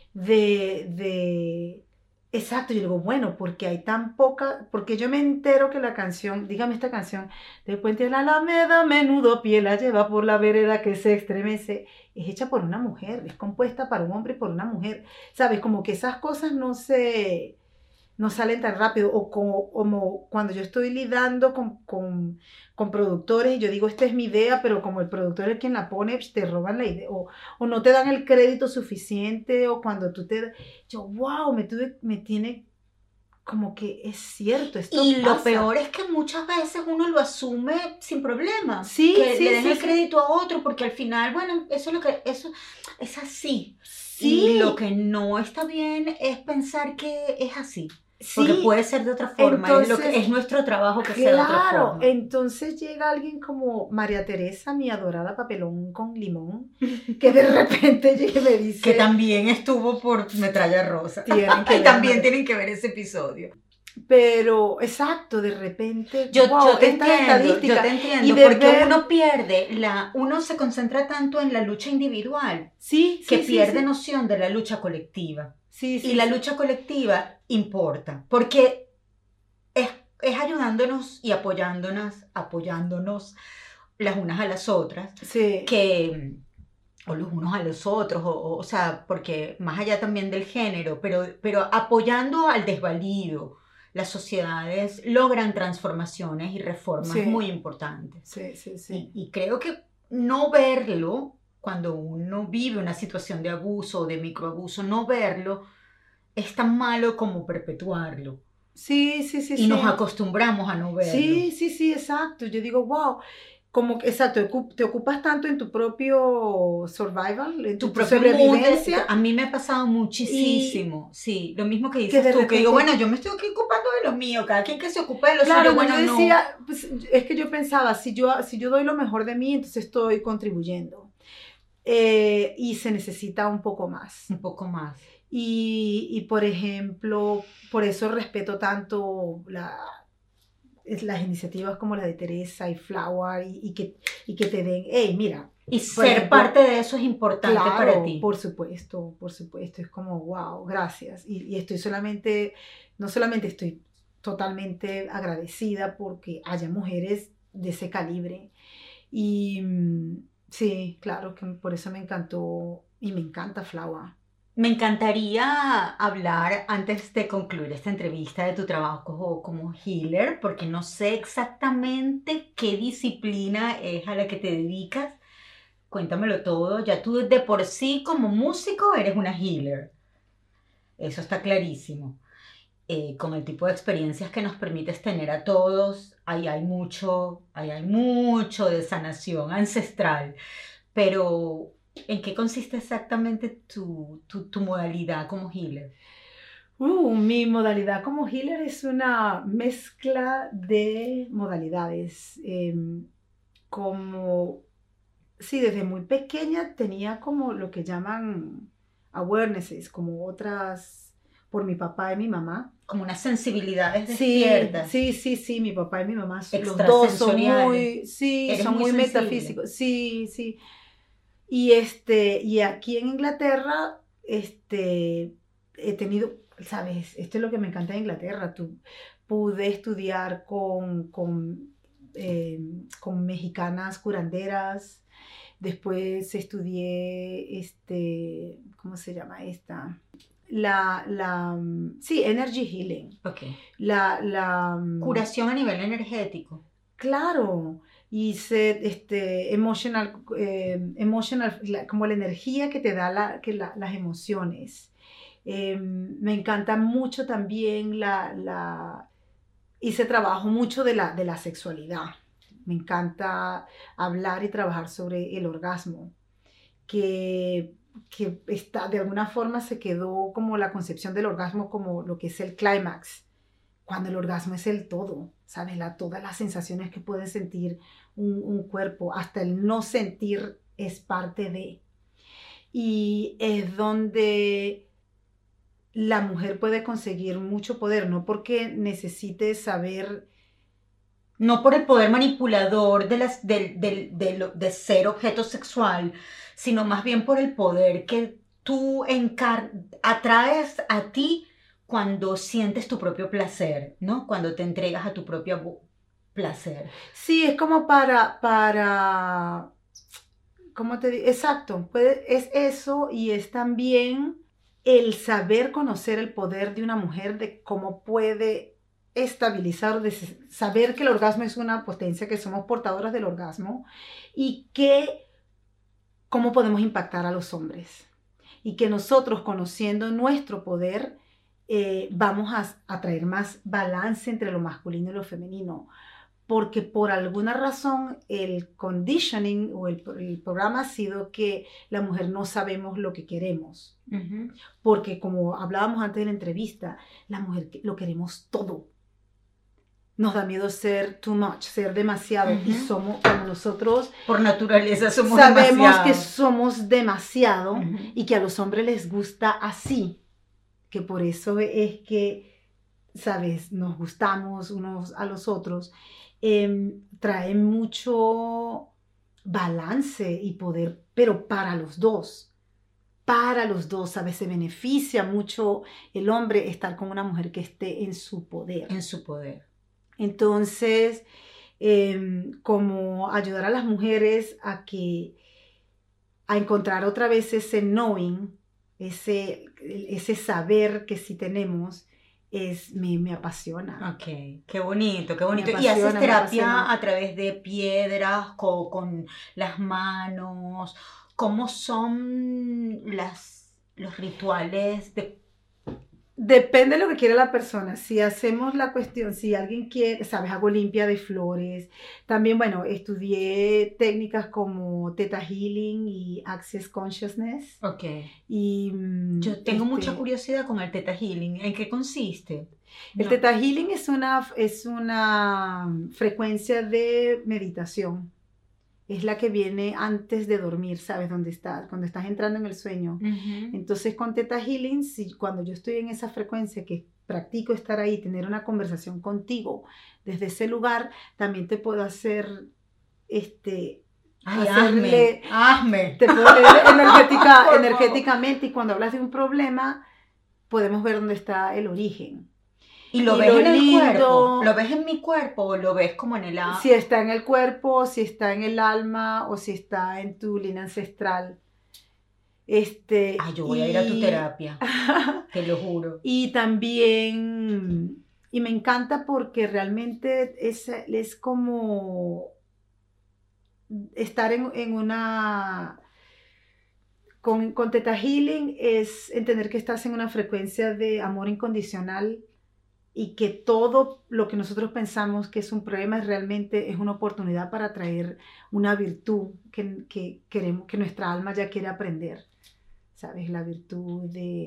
B: Exacto, yo digo, bueno, porque hay tan poca, porque yo me entero que la canción, dígame esta canción, del puente de la Alameda, menudo pie la lleva por la vereda que se estremece, es hecha por una mujer, es compuesta para un hombre y por una mujer, ¿sabes? Como que esas cosas no salen tan rápido, o como cuando yo estoy lidando con productores y yo digo, esta es mi idea, pero como el productor es quien la pone, te roban la idea, o no te dan el crédito suficiente, o cuando yo, wow, me tiene como que es cierto, esto
A: Y lo
B: pasa.
A: peor es que muchas veces uno lo asume sin problema.
B: Sí,
A: que
B: sí,
A: le den
B: sí,
A: el
B: sí.
A: crédito a otro, porque al final, bueno, eso es así.
B: Sí.
A: Y lo que no está bien es pensar que es así.
B: Sí,
A: porque puede ser de otra forma.
B: entonces,
A: es nuestro trabajo que sea de otra
B: claro,
A: forma.
B: entonces llega alguien como María Teresa, mi adorada papelón con limón, que de repente llega y me dice...
A: Que también estuvo por Metralla Rosa.
B: Y
A: también tienen que ver ese episodio.
B: Pero, exacto, de repente,
A: yo te
B: entiendo,
A: y porque uno pierde, uno se concentra tanto en la lucha individual, que pierde noción de la lucha colectiva. Y la lucha colectiva importa, porque es ayudándonos y apoyándonos las unas a las otras, o los unos a los otros, o sea, porque más allá también del género, pero apoyando al desvalido. Las sociedades logran transformaciones y reformas muy importantes. Y creo que no verlo, cuando uno vive una situación de abuso o de microabuso, no verlo es tan malo como perpetuarlo. Y nos acostumbramos a no verlo.
B: Sí, exacto. Yo digo, wow. Como que, exacto, te ocupas tanto en tu propio survival, en tu propia sobrevivencia.
A: A mí me ha pasado muchísimo, sí, lo mismo que dices tú, que digo, bueno, yo me estoy aquí ocupando de lo mío, cada quien que se ocupe de lo suyo, bueno,
B: yo decía, pues, es que yo pensaba, si yo doy lo mejor de mí, entonces estoy contribuyendo. Y se necesita un poco más.
A: Un poco más.
B: Y por ejemplo, por eso respeto tanto las iniciativas como la de Teresa y Flower y que te den, hey, mira.
A: Y ser parte de eso es importante para ti.
B: Por supuesto, es como, wow, gracias. Y estoy no solamente estoy totalmente agradecida porque haya mujeres de ese calibre. Y sí, claro, que por eso me encantó y me encanta Flower.
A: Me encantaría hablar, antes de concluir esta entrevista, de tu trabajo como healer, porque no sé exactamente qué disciplina es a la que te dedicas, Cuéntamelo todo. Ya tú de por sí como músico eres una healer. Eso está clarísimo. Con el tipo de experiencias que nos permites tener a todos, ahí hay mucho de sanación ancestral. Pero, ¿en qué consiste exactamente tu modalidad como healer?
B: Mi modalidad como healer es una mezcla de modalidades. Como, sí, desde muy pequeña tenía como lo que llaman awarenesses, como otras, por mi papá y mi mamá.
A: Como unas sensibilidades
B: Sí,
A: despiertas,
B: sí, sí, sí, mi papá y mi mamá, los dos son
A: extrasensoriales.
B: muy, sí,
A: Eres
B: son
A: muy
B: muy
A: sensible.
B: metafísicos, sí, sí. Y aquí en Inglaterra, he tenido, sabes, esto es lo que me encanta de Inglaterra, pude estudiar con mexicanas curanderas, después estudié, ¿cómo se llama esta? Sí, Energy Healing.
A: Ok.
B: La,
A: Curación a nivel energético.
B: Claro, hice emotional, como la energía que te da las emociones. Me encanta mucho también hice trabajo mucho de la sexualidad. Me encanta hablar y trabajar sobre el orgasmo, que, que está, de alguna forma se quedó como la concepción del orgasmo como lo que es el clímax, cuando el orgasmo es el todo, ¿sabes? Todas las sensaciones que puede sentir un cuerpo, hasta el no sentir es parte de. Y es donde la mujer puede conseguir mucho poder, no porque necesite saber.
A: No por el poder manipulador de ser objeto sexual, sino más bien por el poder que tú atraes a ti cuando sientes tu propio placer, ¿no? Cuando te entregas a tu propio placer.
B: Sí, es como ¿cómo te digo? Exacto, es eso y es también el saber conocer el poder de una mujer, de cómo puede estabilizar, de saber que el orgasmo es una potencia, que somos portadoras del orgasmo y que cómo podemos impactar a los hombres. Y que nosotros, conociendo nuestro poder, vamos a traer más balance entre lo masculino y lo femenino, porque por alguna razón el conditioning o el programa ha sido que la mujer no sabemos lo que queremos.
A: Uh-huh.
B: Porque como hablábamos antes de la entrevista, la mujer lo queremos todo. Nos da miedo ser too much, ser demasiado.
A: Uh-huh.
B: Y somos, como nosotros
A: por naturaleza somos
B: sabemos
A: demasiado.
B: que somos demasiado
A: Uh-huh.
B: y que a los hombres les gusta así. Que por eso es que, ¿sabes? Nos gustamos unos a los otros. Trae mucho balance y poder, pero para los dos. Para los dos, ¿sabes? Se beneficia mucho el hombre estar con una mujer que esté en su poder.
A: En su poder.
B: Entonces, como ayudar a las mujeres a encontrar otra vez ese knowing, ese saber que sí tenemos, me apasiona.
A: Ok, qué bonito, qué bonito.
B: Me
A: ¿Y haces
B: apasiona, me
A: terapia
B: apasiona.
A: a través de piedras, con las manos? ¿Cómo son los rituales de...
B: Depende de lo que quiera la persona. Si hacemos la cuestión, si alguien quiere, sabes, hago limpia de flores. También, bueno, estudié técnicas como Theta Healing y Access Consciousness.
A: Ok.
B: Y
A: Yo tengo mucha curiosidad con el Theta Healing. ¿En qué consiste?
B: el
A: No.
B: Theta Healing es una frecuencia de meditación. Es la que viene antes de dormir, ¿sabes? Cuando estás entrando en el sueño.
A: Uh-huh.
B: Entonces, con Theta Healing, cuando yo estoy en esa frecuencia, que practico estar ahí, tener una conversación contigo desde ese lugar, también te puedo hacer,
A: hazme.
B: Te puedo leer energéticamente, y cuando hablas de un problema, podemos ver dónde está el origen.
A: ¿Y lo ves en el cuerpo? ¿Lo ves en mi cuerpo o lo ves como en el alma?
B: Si está en el cuerpo, si está en el alma o si está en tu línea ancestral.
A: Yo voy a ir a tu terapia, te lo juro.
B: Y también, y me encanta porque realmente es como estar en una... Con Theta Healing es entender que estás en una frecuencia de amor incondicional y que todo lo que nosotros pensamos que es un problema realmente es una oportunidad para traer una virtud que queremos, que nuestra alma ya quiere aprender. ¿Sabes? La virtud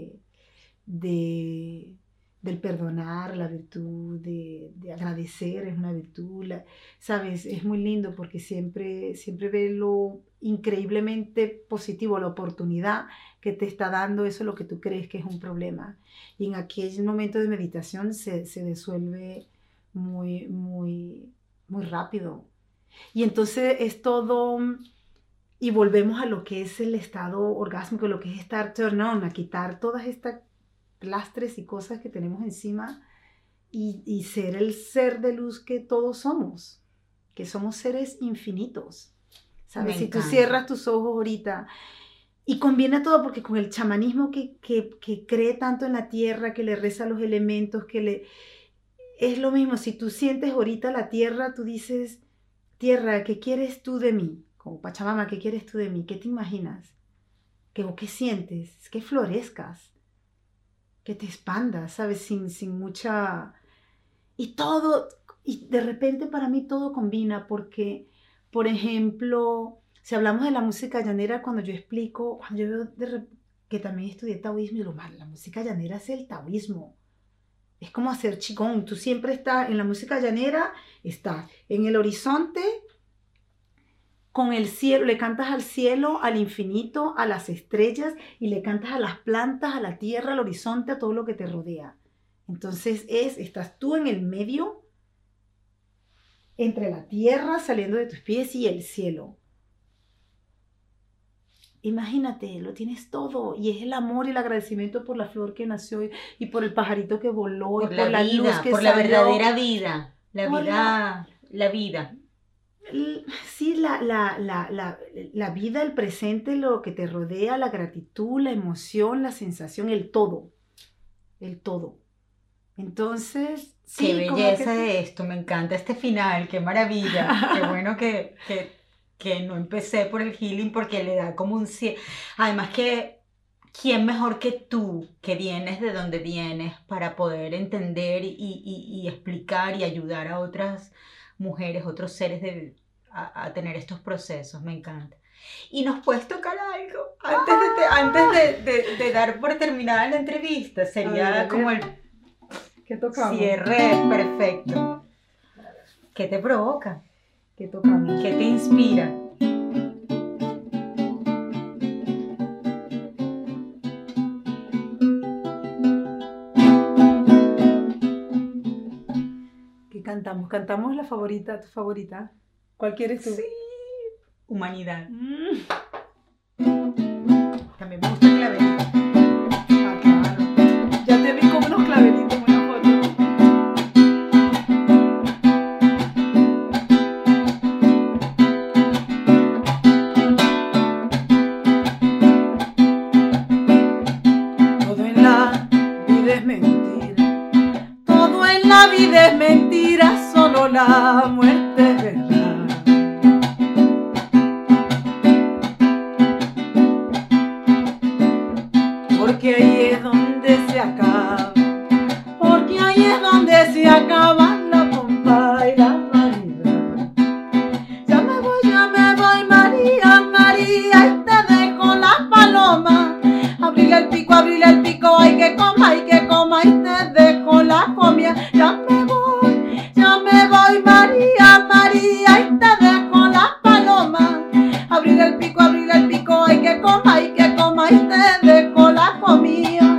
B: del perdonar, la virtud de agradecer es una virtud, ¿sabes? Es muy lindo porque siempre ve lo increíblemente positivo, la oportunidad que te está dando eso, lo que tú crees que es un problema. Y en aquel momento de meditación se disuelve muy, muy, muy rápido. Y entonces es todo... Y volvemos a lo que es el estado orgásmico, lo que es estar turn on, a quitar todas estas lastres y cosas que tenemos encima y ser el ser de luz que todos somos, que somos seres infinitos. ¿Sabes? Si tú cierras tus ojos ahorita, y conviene todo porque con el chamanismo que cree tanto en la tierra, que le reza a los elementos, es lo mismo. Si tú sientes ahorita la tierra, tú dices, tierra, ¿qué quieres tú de mí? Como Pachamama, ¿qué quieres tú de mí? ¿Qué te imaginas? ¿Qué sientes? Que florezcas, que te expandas, ¿sabes? Sin mucha... Y todo, y de repente para mí todo combina porque, por ejemplo, si hablamos de la música llanera, cuando yo veo que también estudié taoísmo, y digo, la música llanera es el taoísmo. Es como hacer qigong. Tú siempre estás en la música llanera, estás en el horizonte, con el cielo, le cantas al cielo, al infinito, a las estrellas, y le cantas a las plantas, a la tierra, al horizonte, a todo lo que te rodea. Entonces estás tú en el medio, entre la tierra saliendo de tus pies y el cielo. Imagínate, lo tienes todo, y es el amor y el agradecimiento por la flor que nació y por el pajarito que voló, y por la luz que
A: por
B: salió.
A: la verdadera vida, la vida.
B: Sí, la vida, el presente, lo que te rodea, la gratitud, la emoción, la sensación, el todo. Entonces, sí,
A: qué belleza de esto, me encanta este final, qué maravilla, qué bueno que no empecé por el healing porque le da como un... Además que, ¿quién mejor que tú, que vienes de donde vienes, para poder entender y explicar y ayudar a otras mujeres, otros seres a tener estos procesos? Me encanta. Y nos puedes tocar algo antes de dar por terminada la entrevista. Sería como el cierre perfecto. ¿Qué te provoca?
B: ¿Qué tocamos?
A: ¿Qué te inspira?
B: ¿Qué cantamos? ¿Cantamos la favorita, tu favorita? ¿Cuál quieres tú?
A: Sí, Humanidad. También me gusta el clavelito.
B: Ah, claro. Ya te vi con unos clavelitos en una foto. Todo en la vida es mentira. Todo en la vida es mentira. Solo la muerte es verdad. Porque ahí es donde se acaba, porque ahí es donde se acaba la pompa y la vanidad. Ya me voy, María, María, y te dejo la paloma. Abrile el pico, ay que coma, y te dejo la comida. Ya me voy, María, María, y te dejo la paloma. Abrile el pico, ay que coma, y te dejo la comida.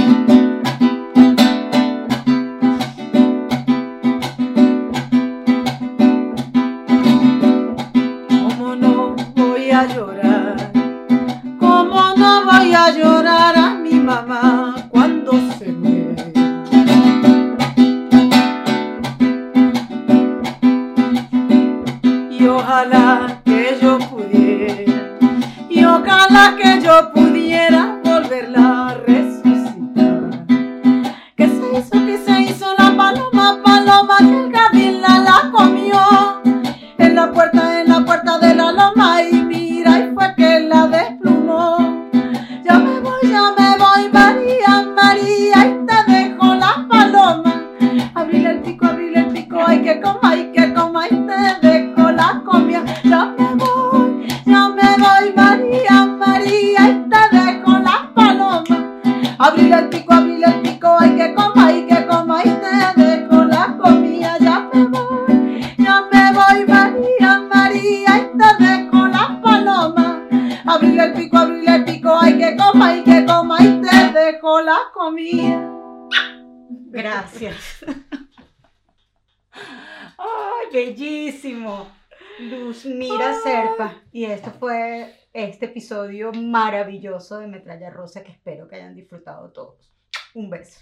B: ¿Cómo no voy a llorar? ¿Cómo no voy a llorar a mi mamá cuando se muere? Y ojalá que yo pudiera, y ojalá que yo pudiera volverla a resucitar. Que se hizo la paloma, que el gavila la comió en la puerta de la Abrir el pico, ay que coma y te dejo la comida. Ya me voy, María, María, y te dejo la paloma. Abrir el pico, ay que coma y te dejo la comida.
A: Gracias. ¡Ay, bellísimo! Luz Mira Serpa. Y este fue este episodio maravilloso de Metralla Rosa que espero que hayan disfrutado todos. Un beso.